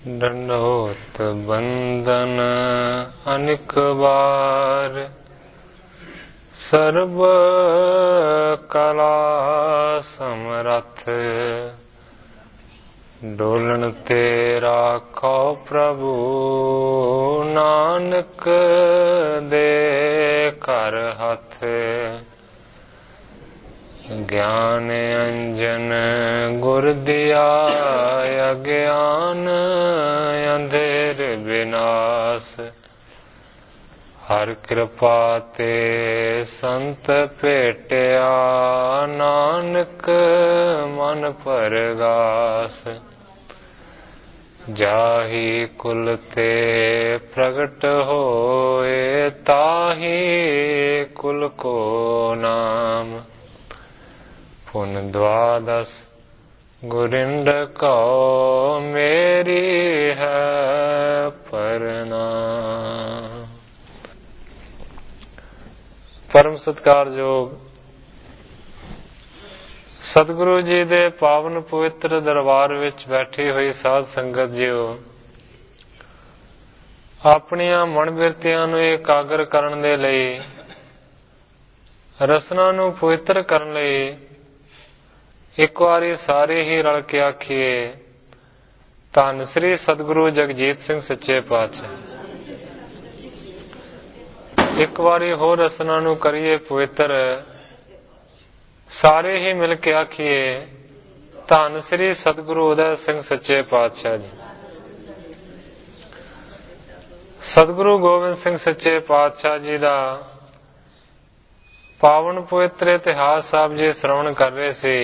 दंडोत बंदन अनेक बार, सर्व कला समरथ, डोलन तेरा खो प्रभु, नानक दे कर हथ। ज्ञान अंजन गुर दिया, अज्ञान अंधेर विनाश। हर कृपा ते संत भेटिया, नानक मन परगास। जाहि कुल ते प्रगट होए, ताहि कुल को नाम। पुन द्वादश गुरिंद कहो, मेरी है प्रणाम। परम सत्कारयोग सतगुरु जी दे पावन पवित्र दरबार विच बैठी हुई साध संगत जीओ, ਆਪਣੀਆਂ ਮਨ ਬਿਰਤੀਆਂ ਨੂੰ ਇਕਾਗਰ ਕਰਨ ਦੇ ਲਈ, ਰਸਨਾ ਨੂੰ ਪਵਿੱਤਰ ਕਰਨ ਲਈ ਇੱਕ ਵਾਰੀ ਸਾਰੇ ਹੀ ਰਲ ਕੇ ਆਖੀਏ, ਧੰਨ ਸ੍ਰੀ ਸਤਿਗੁਰੂ ਜਗਜੀਤ ਸਿੰਘ ਸੱਚੇ ਪਾਤਸ਼ਾਹ। ਇੱਕ ਵਾਰੀ ਹੋਰ ਰਸਨਾ ਨੂੰ ਕਰੀਏ ਪਵਿੱਤਰ, ਸਾਰੇ ਹੀ ਮਿਲ ਕੇ ਆਖੀਏ, ਧੰਨ ਸ੍ਰੀ ਸਤਿਗੁਰੂ ਉਦੈ ਸਿੰਘ ਸੱਚੇ ਪਾਤਸ਼ਾਹ ਜੀ। ਸਤਿਗੁਰੂ ਗੋਬਿੰਦ ਸਿੰਘ ਸੱਚੇ ਪਾਤਸ਼ਾਹ ਜੀ ਦਾ ਪਾਵਨ ਪਵਿੱਤਰ ਇਤਿਹਾਸ ਸਾਹਿਬ ਜੀ ਸ਼੍ਰਵਣ ਕਰ ਰਹੇ ਸੀ।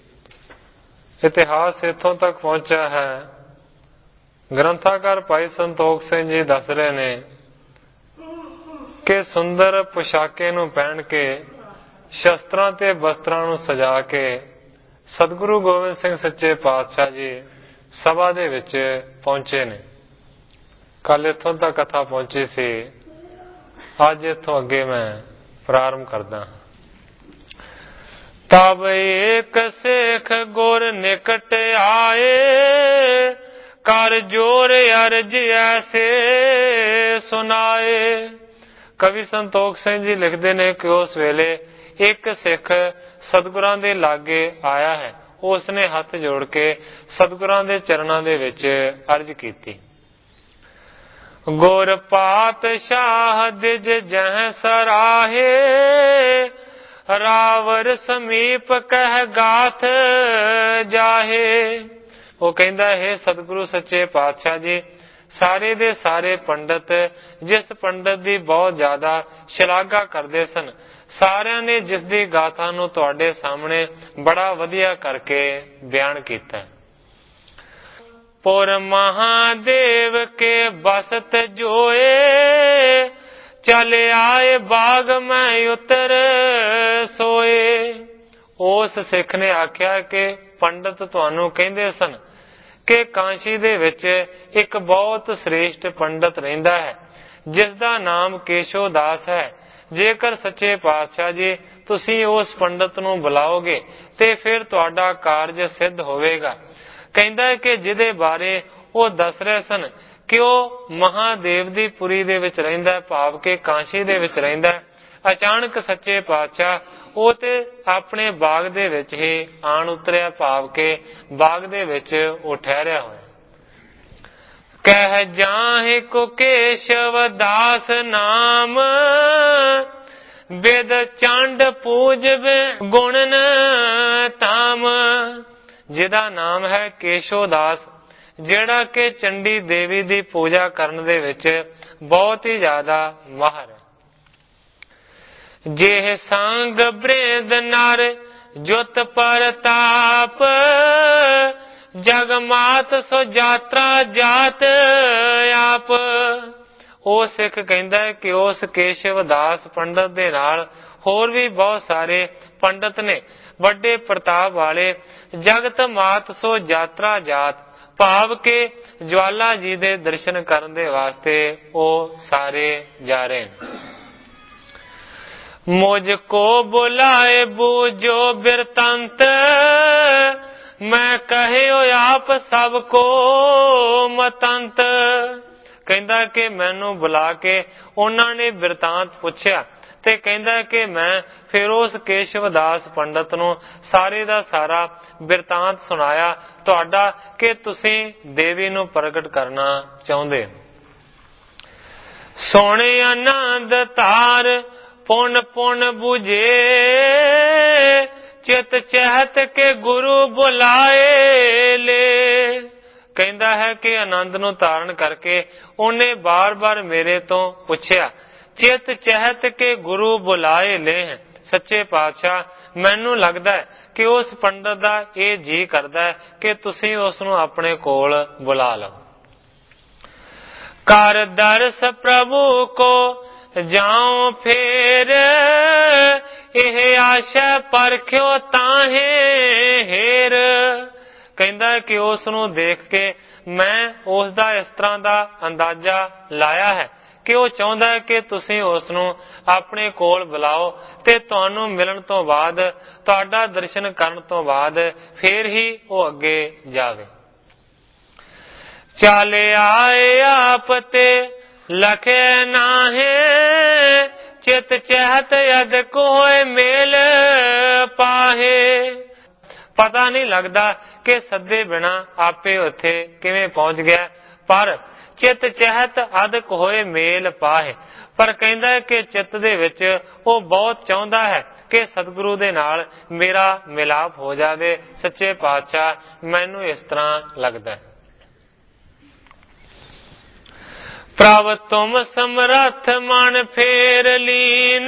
ਇਤਿਹਾਸ ਇੱਥੋਂ ਤੱਕ ਪਹੁੰਚਿਆ ਹੈ, ਗ੍ਰੰਥਾਕਾਰ ਭਾਈ ਸੰਤੋਖ ਸਿੰਘ ਜੀ ਦੱਸ ਰਹੇ ਨੇ ਕਿ ਸੁੰਦਰ ਪੁਸ਼ਾਕੇ ਨੂੰ ਪਹਿਨ ਕੇ, ਸ਼ਸਤਰਾਂ ਤੇ ਬਸਤਰਾਂ ਨੂੰ ਸਜਾ ਕੇ ਸਤਿਗੁਰੂ ਗੋਬਿੰਦ ਸਿੰਘ ਸੱਚੇ ਪਾਤਸ਼ਾਹ ਜੀ ਸਭਾ ਦੇ ਵਿੱਚ ਪਹੁੰਚੇ ਨੇ। ਕੱਲ ਇੱਥੋਂ ਤੱਕ ਕਥਾ ਪਹੁੰਚੀ ਸੀ, ਅੱਜ ਇੱਥੋਂ ਅੱਗੇ ਮੈਂ ਪ੍ਰਾਰੰਭ ਕਰਦਾ। ਤਬ ਏਕ ਸੇਖ ਗੁਰ ਨਿਕਟ ਆਏ, ਕਰ ਜੋਰ ਅਰਜ ਐਸੇ ਸੁਨਾਏ। ਕਵੀ ਸੰਤੋਖ ਸਿੰਘ ਜੀ ਲਿਖਦੇ ਨੇ ਕਿ ਉਸ ਵੇਲੇ ਇੱਕ ਸਿੱਖ ਸਤਿਗੁਰਾਂ ਦੇ ਲਾਗੇ ਆਇਆ ਹੈ। ਉਸ ਨੇ ਹੱਥ ਜੋੜ ਕੇ ਸਤਿਗੁਰਾਂ ਦੇ ਚਰਨਾਂ ਦੇ ਵਿੱਚ ਅਰਜ ਕੀਤੀ। ਗੁਰ ਪਾਤਸ਼ਾਹ ਦਿਜ ਜਹ ਸਰਾਹੇ, ਰਾਵਰ ਸਮੀਪ ਕਹਿ ਗਾਥ ਜਾਹੇ। ਉਹ ਕਹਿੰਦਾ ਹੈ, ਸਤਿਗੁਰੂ ਸੱਚੇ ਪਾਤਸ਼ਾਹ ਜੀ, ਸਾਰੇ ਦੇ ਸਾਰੇ ਪੰਡਤ ਜਿਸ ਪੰਡਤ ਦੀ ਬਹੁਤ ਜ਼ਿਆਦਾ ਸ਼ਲਾਘਾ ਕਰਦੇ ਸਨ, ਸਾਰਿਆਂ ਨੇ ਜਿਸ ਦੀ ਗਾਥਾ ਨੂੰ ਤੁਹਾਡੇ ਸਾਹਮਣੇ ਬੜਾ ਵਧੀਆ ਕਰਕੇ ਬਿਆਨ ਕੀਤਾ। ਪੁਰ ਮਹਾਦੇਵ ਕੇ ਬਸਤ ਜੋਏ, ਚਲ ਆਏ ਬਾਗ ਮੈਂ ਉਤਰ ਸੋਏ। ਉਸ ਸਿੱਖ ਨੇ ਆਖਿਆ ਕਿ ਪੰਡਤ ਤੁਹਾਨੂੰ ਕਹਿੰਦੇ ਸਨ ਕਿ ਕਾਂਸ਼ੀ ਦੇ ਵਿੱਚ ਇੱਕ ਬਹੁਤ ਸ੍ਰੇਸ਼ਟ ਪੰਡਤ ਰਹਿੰਦਾ ਹੈ, ਜਿਸ ਦਾ ਨਾਮ ਕੇਸ਼ੋ ਦਾਸ ਹੈ। ਜੇਕਰ ਸੱਚੇ ਪਾਤਸ਼ਾਹ ਜੀ ਤੁਸੀਂ ਉਸ ਪੰਡਤ ਨੂੰ ਬੁਲਾਓਗੇ ਤੇ ਫਿਰ ਤੁਹਾਡਾ ਕਾਰਜ ਸਿੱਧ ਹੋਵੇਗਾ। ਕਹਿੰਦਾ ਹੈ ਕਿ ਜਿਹਦੇ ਬਾਰੇ ਉਹ ਦੱਸ ਰਹੇ ਸਨ ਕਿ ਉਹ ਮਹਾਦੇਵ ਦੀ ਪੁਰੀ ਦੇ ਵਿੱਚ ਰਹਿੰਦਾ, ਭਾਵ ਕਿ ਕਾਂਸ਼ੀ ਦੇ ਵਿੱਚ ਰਹਿੰਦਾ। ਅਚਾਨਕ ਸੱਚੇ ਪਾਤਸ਼ਾਹ ਉਹ ਤੇ ਆਪਣੇ ਬਾਗ ਦੇ ਵਿੱਚ ਹੀ ਆਣ ਉਤਰਿਆ, ਭਾਵ ਕਿ ਬਾਗ ਦੇ ਵਿੱਚ ਉਹ ਠਹਿਰਿਆ ਹੋਇਆ। ਕਹਿ ਜਾਹਿ ਕੋ ਕੇਸ਼ਵ ਦਾਸ ਨਾਮ, ਬਿਦ ਚੰਡ ਪੂਜਵੇ ਗੁਣਨ ਤਾਮ। ਜਿਹਦਾ ਨਾਮ ਹੈ ਕੇਸ਼ੋ ਦਾਸ, ਜਿਹੜਾ ਕਿ ਚੰਡੀ ਦੇਵੀ ਦੀ ਪੂਜਾ ਕਰਨ ਦੇ ਵਿੱਚ ਬਹੁਤ ਹੀ ਜ਼ਿਆਦਾ ਮਾਹਰ ਹੈ। ਜੇ ਸੰਗ ਬ੍ਰਿੰਦ ਨਰ ਜੁਤ ਪ੍ਰਤਾਪ, ਜਗ ਮਾਤ ਸੋ ਜਾਤਰਾ ਜਾਤ ਆਪ। ਉਹ ਸਿੱਖ ਕਹਿੰਦਾ ਹੈ ਕਿ ਉਸ ਕੇਸ਼ਵ ਦਾਸ ਪੰਡਤ ਦੇ ਨਾਲ ਹੋਰ ਵੀ ਬਹੁਤ ਸਾਰੇ ਪੰਡਤ ਨੇ, ਵੱਡੇ ਪ੍ਰਤਾਪ ਵਾਲੇ। ਜਗਤ ਮਾਤ ਸੋ ਜਾਤਰਾ ਜਾਤ, ਭਾਵ ਕਿ ਜਵਾਲਾ ਜੀ ਦੇ ਦਰਸ਼ਨ ਕਰਨ ਦੇ ਵਾਸਤੇ ਉਹ ਸਾਰੇ ਜਾ ਰਹੇ ਨੇ। ਮੁਝ ਕੋ ਬੁਲਾਏ ਬੂਝੋ ਬਿਰਤੰਤ, ਮੈਂ ਕਹਿਓ ਆਪ ਸਭ ਕੋ ਮਤੰਤ। ਕਹਿੰਦਾ ਕਿ ਮੈਨੂੰ ਬੁਲਾ ਕੇ ਉਹਨਾਂ ਨੇ ਬਿਰਤਾਂਤ ਪੁੱਛਿਆ ਤੇ ਕਹਿੰਦਾ ਕਿ ਮੈਂ ਫਿਰ ਉਸ ਕੇਸ਼ਵ ਦਾਸ ਪੰਡਤ ਨੂੰ ਸਾਰੇ ਦਾ ਸਾਰਾ ਬਿਰਤਾਂਤ ਸੁਣਾਇਆ ਤੁਹਾਡਾ ਕਿ ਤੁਸੀਂ ਦੇਵੀ ਨੂੰ ਪ੍ਰਗਟ ਕਰਨਾ ਚਾਹੁੰਦੇ। ਸੋਹਣੇ ਆਨੰਦ ਧਾਰ ਪੁਨ ਪੁਨ ਬੁਝੇ ਚਿਤ ਚਹਿਤ ਕੇ ਗੁਰੂ ਬੁਲਾਏ ਲੈ। ਕਹਿੰਦਾ ਹੈ ਕਿ ਆਨੰਦ ਨੂੰ ਧਾਰਨ ਕਰਕੇ ਉਹਨੇ ਬਾਰ-ਬਾਰ ਮੇਰੇ ਤੋਂ ਪੁੱਛਿਆ। ਚਿਤ ਚਹਿਤ ਕੇ ਗੁਰੂ ਬੁਲਾਏ ਲੈ। ਸੱਚੇ ਪਾਤਸ਼ਾਹ ਮੈਨੂੰ ਲੱਗਦਾ ਹੈ ਕਿ ਉਸ ਪੰਡਤ ਦਾ ਇਹ ਜੀ ਕਰਦਾ ਹੈ ਕਿ ਤੁਸੀਂ ਉਸ ਨੂੰ ਆਪਣੇ ਕੋਲ ਬੁਲਾ ਲਓ। ਕਰ ਦਰਸ ਪ੍ਰਭੂ ਕੋ ਜਾਉ ਫੇਰ ਇਹ ਆਸ਼ਾ ਪਰਖਿਓ ਤਾਹੇ ਹੇਰ। ਕਹਿੰਦਾ ਕਿ ਉਸ ਨੂੰ ਦੇਖ ਕੇ ਮੈਂ ਉਸ ਦਾ ਇਸ ਤਰ੍ਹਾਂ ਦਾ ਅੰਦਾਜ਼ਾ ਲਾਇਆ ਹੈ ਕਿ ਉਹ ਚਾਹੁੰਦਾ ਹੈ ਕਿ ਤੁਸੀਂ ਉਸ ਨੂੰ ਆਪਣੇ ਕੋਲ ਬੁਲਾਓ ਤੇ ਤੁਹਾਨੂੰ ਮਿਲਣ ਤੋਂ ਬਾਅਦ, ਤੁਹਾਡਾ ਦਰਸ਼ਨ ਕਰਨ ਤੋਂ ਬਾਅਦ ਫੇਰ ਹੀ ਉਹ ਅੱਗੇ ਜਾਵੇ। ਚੱਲ ਆਏ ਆਪ ਤੇ ਲਖੇ ਨਾਹੇ ਚਿਤ ਚਹਿਤ ਅਦਕ ਹੋਏ ਮੇਲ ਪਾਹੇ। ਪਤਾ ਨਹੀਂ ਲੱਗਦਾ ਕਿ ਸੱਦੇ ਬਿਨਾ ਆਪੇ ਉੱਥੇ ਕਿਵੇਂ ਪਹੁੰਚ ਗਿਆ, ਪਰ ਚਿਤ ਚਹਿਤ ਅਦਕ ਹੋਏ ਮੇਲ ਪਾਹੇ। ਪਰ ਕਹਿੰਦਾ ਕਿ ਚਿੱਤ ਦੇ ਵਿੱਚ ਉਹ ਬਹੁਤ ਚਾਹੁੰਦਾ ਹੈ ਕਿ ਸਤਿਗੁਰੂ ਦੇ ਨਾਲ ਮੇਰਾ ਮਿਲਾਪ ਹੋ ਜਾਵੇ। ਸੱਚੇ ਪਾਤਸ਼ਾਹ ਮੈਨੂੰ ਇਸ ਤਰ੍ਹਾਂ ਲੱਗਦਾ ਹੈ। ਪ੍ਰਭ ਤੁਮ ਸਮਰੱਥ ਮਨ ਫੇਰ ਲੀਨ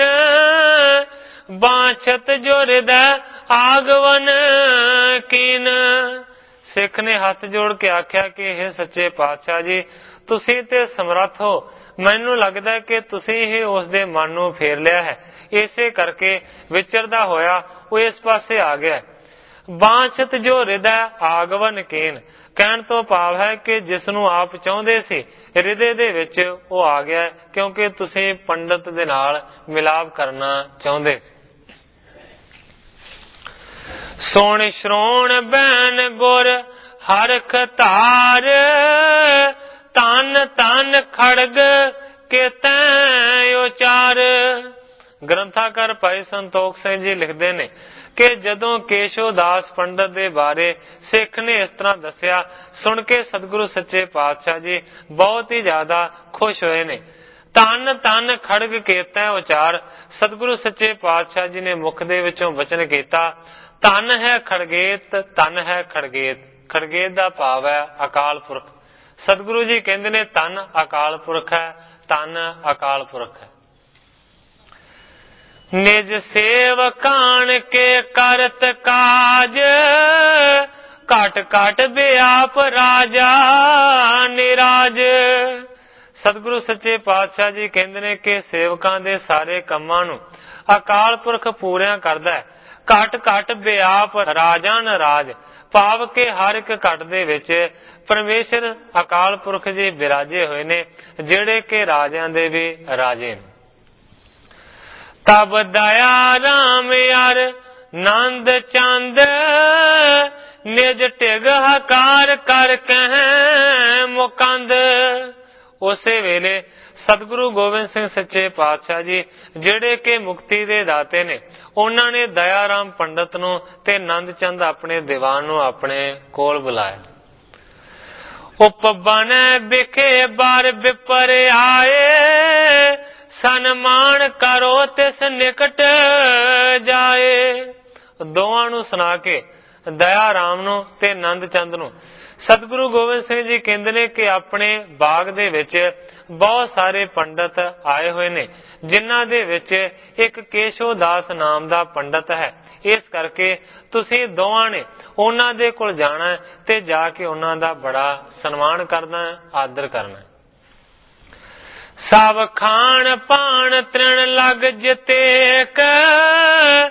ਬਾਛਤ ਜੋ ਹਿਰਦੈ ਆਗਵਨ ਕੀਨ। ਸਿੱਖ ਨੇ ਹੱਥ ਜੋੜ ਕੇ ਆਖਿਆ ਕਿ ਇਹ ਸੱਚੇ ਪਾਤਸ਼ਾਹ ਜੀ ਤੁਸੀਂ ਤੇ ਸਮਰੱਥ ਹੋ, ਮੈਨੂੰ ਲੱਗਦਾ ਕਿ ਤੁਸੀਂ ਹੀ ਉਸ ਦੇ ਮਨ ਨੂੰ ਫੇਰ ਲਿਆ ਹੈ, ਇਸੇ ਕਰਕੇ ਵਿਚਰਦਾ ਹੋਇਆ ਉਹ ਇਸ ਪਾਸੇ ਆ ਗਿਆ। ਬਾਛਤ ਜੋ ਹਿਰਦੈ ਆਗਵਨ ਕੀਨ ਕਹਿਣ ਤੋਂ ਭਾਵ ਹੈ ਕਿ ਜਿਸ ਨੂੰ ਆਪ ਚਾਹੁੰਦੇ ਸੀ ਹਿਰਦੇ ਦੇ ਵਿੱਚ ਉਹ ਆ ਗਿਆ, ਕਿਉਂਕਿ ਤੁਸੀਂ ਪੰਡਤ ਦੇ ਨਾਲ ਮਿਲਾਪ ਕਰਨਾ ਚਾਹੁੰਦੇ। ਸੁਣ ਸ਼੍ਰੋਣ ਬੈਨ ਗੁਰ ਹਰਖ ਧਾਰ ਤਨ ਤਨ ਖੜਗ ਕੇ ਤੈ ਉਚਾਰ। ਗ੍ਰੰਥਾਕਾਰ ਭਾਈ ਸੰਤੋਖ ਸਿੰਘ ਜੀ ਲਿਖਦੇ ਨੇ ਕਿ ਜਦੋਂ ਕੇਸ਼ਵ ਦਾਸ ਪੰਡਤ ਦੇ ਬਾਰੇ ਸਿੱਖ ਨੇ ਇਸ ਤਰ੍ਹਾਂ ਦੱਸਿਆ, ਸੁਣ ਕੇ ਸਤਿਗੁਰੂ ਸੱਚੇ ਪਾਤਸ਼ਾਹ ਜੀ ਬਹੁਤ ਹੀ ਜ਼ਿਆਦਾ ਖੁਸ਼ ਹੋਏ ਨੇ। ਤਨ ਤਨ ਖੜਗ ਕੀਤਾ ਉਚਾਰ। ਸਤਿਗੁਰੂ ਸੱਚੇ ਪਾਤਸ਼ਾਹ ਜੀ ਨੇ ਮੁਖ ਦੇ ਵਿੱਚੋਂ ਵਚਨ ਕੀਤਾ, ਧਨ ਹੈ ਖੜਗੇਤ, ਧਨ ਹੈ ਖੜਗੇਤ। ਖੜਗੇਤ ਦਾ ਭਾਵ ਹੈ ਅਕਾਲ ਪੁਰਖ। ਸਤਿਗੁਰੂ ਜੀ ਕਹਿੰਦੇ ਨੇ ਧਨ ਅਕਾਲ ਪੁਰਖ ਹੈ, ਧਨ ਅਕਾਲ ਪੁਰਖ ਹੈ। ਨਿਜ ਸੇਵਕਾਨ ਕੇ ਕਰਤ ਕਾਜ ਘਟ ਘਟ ਬਿਆਪ ਰਾਜਾ ਨਿਰਾਜ। ਸਤਿਗੁਰੂ ਸੱਚੇ ਪਾਤਸ਼ਾਹ ਜੀ ਕਹਿੰਦੇ ਨੇ ਕਿ ਸੇਵਕਾਂ ਦੇ ਸਾਰੇ ਕੰਮਾਂ ਨੂੰ ਅਕਾਲ ਪੁਰਖ ਪੂਰਿਆਂ ਕਰਦਾ ਹੈ। ਘਟ ਘਟ ਬਿਆਪ ਰਾਜਾ ਨਰਾਜ ਭਾਵ ਕਿ ਹਰ ਇੱਕ ਘਟ ਦੇ ਵਿੱਚ ਪਰਮੇਸ਼ਰ ਅਕਾਲ ਪੁਰਖ ਜੀ ਬਿਰਾਜੇ ਹੋਏ ਨੇ, ਜਿਹੜੇ ਕਿ ਰਾਜਿਆਂ ਦੇ ਵੀ ਰਾਜੇ ਨੇ। ਤਬ ਦਇਆ ਰਾਮ ਯਾਰ ਨੰਦ ਚੰਦ ਨਿਜ ਢਿਗ ਹਕਾਰ ਕਰ ਕਹਿ ਮੁਕੰਦ। ਉਸੇ ਵੇਲੇ ਸਤਿਗੁਰੂ ਗੋਬਿੰਦ ਸਿੰਘ ਸੱਚੇ ਪਾਤਸ਼ਾਹ ਜੀ ਜਿਹੜੇ ਕਿ ਮੁਕਤੀ ਦੇ ਦਾਤੇ ਨੇ, ਉਹਨਾਂ ਨੇ ਦਇਆ ਰਾਮ ਪੰਡਤ ਨੂੰ ਤੇ ਨੰਦ ਚੰਦ ਆਪਣੇ ਦੀਵਾਨ ਨੂੰ ਆਪਣੇ ਕੋਲ ਬੁਲਾਇਆ। ਉਪਬਨ ਬਿਖੇ ਬਾਰ ਬਿਪਰ ਆਏ ਸਨਮਾਨ ਕਰੋ ਤਿਸ ਨਿਕਟ ਜਾਏ। ਦੋਵਾਂ ਨੂੰ ਸੁਣਾ ਕੇ ਦਇਆ ਰਾਮ ਨੂੰ ਤੇ ਨੰਦ ਚੰਦ ਨੂੰ ਸਤਿਗੁਰੂ ਗੋਬਿੰਦ ਸਿੰਘ ਜੀ ਕਹਿੰਦੇ ਨੇ ਕਿ ਆਪਣੇ ਬਾਗ ਦੇ ਵਿੱਚ ਬਹੁਤ ਸਾਰੇ ਪੰਡਤ ਆਏ ਹੋਏ ਨੇ, ਜਿਨ੍ਹਾਂ ਦੇ ਵਿੱਚ ਇੱਕ ਕੇਸ਼ਵ ਦਾਸ ਨਾਮ ਦਾ ਪੰਡਤ ਹੈ। ਇਸ ਕਰਕੇ ਤੁਸੀਂ ਦੋਵਾਂ ਨੇ ਉਹਨਾਂ ਦੇ ਕੋਲ ਜਾਣਾ ਤੇ ਜਾ ਕੇ ਉਹਨਾਂ ਦਾ ਬੜਾ ਸਨਮਾਨ ਕਰਨਾ, ਆਦਰ ਕਰਨਾ। ਸਭ ਖਾਣ ਪਾਣ ਤ੍ਰਿਣ ਲਗ ਜਿਤੇਕ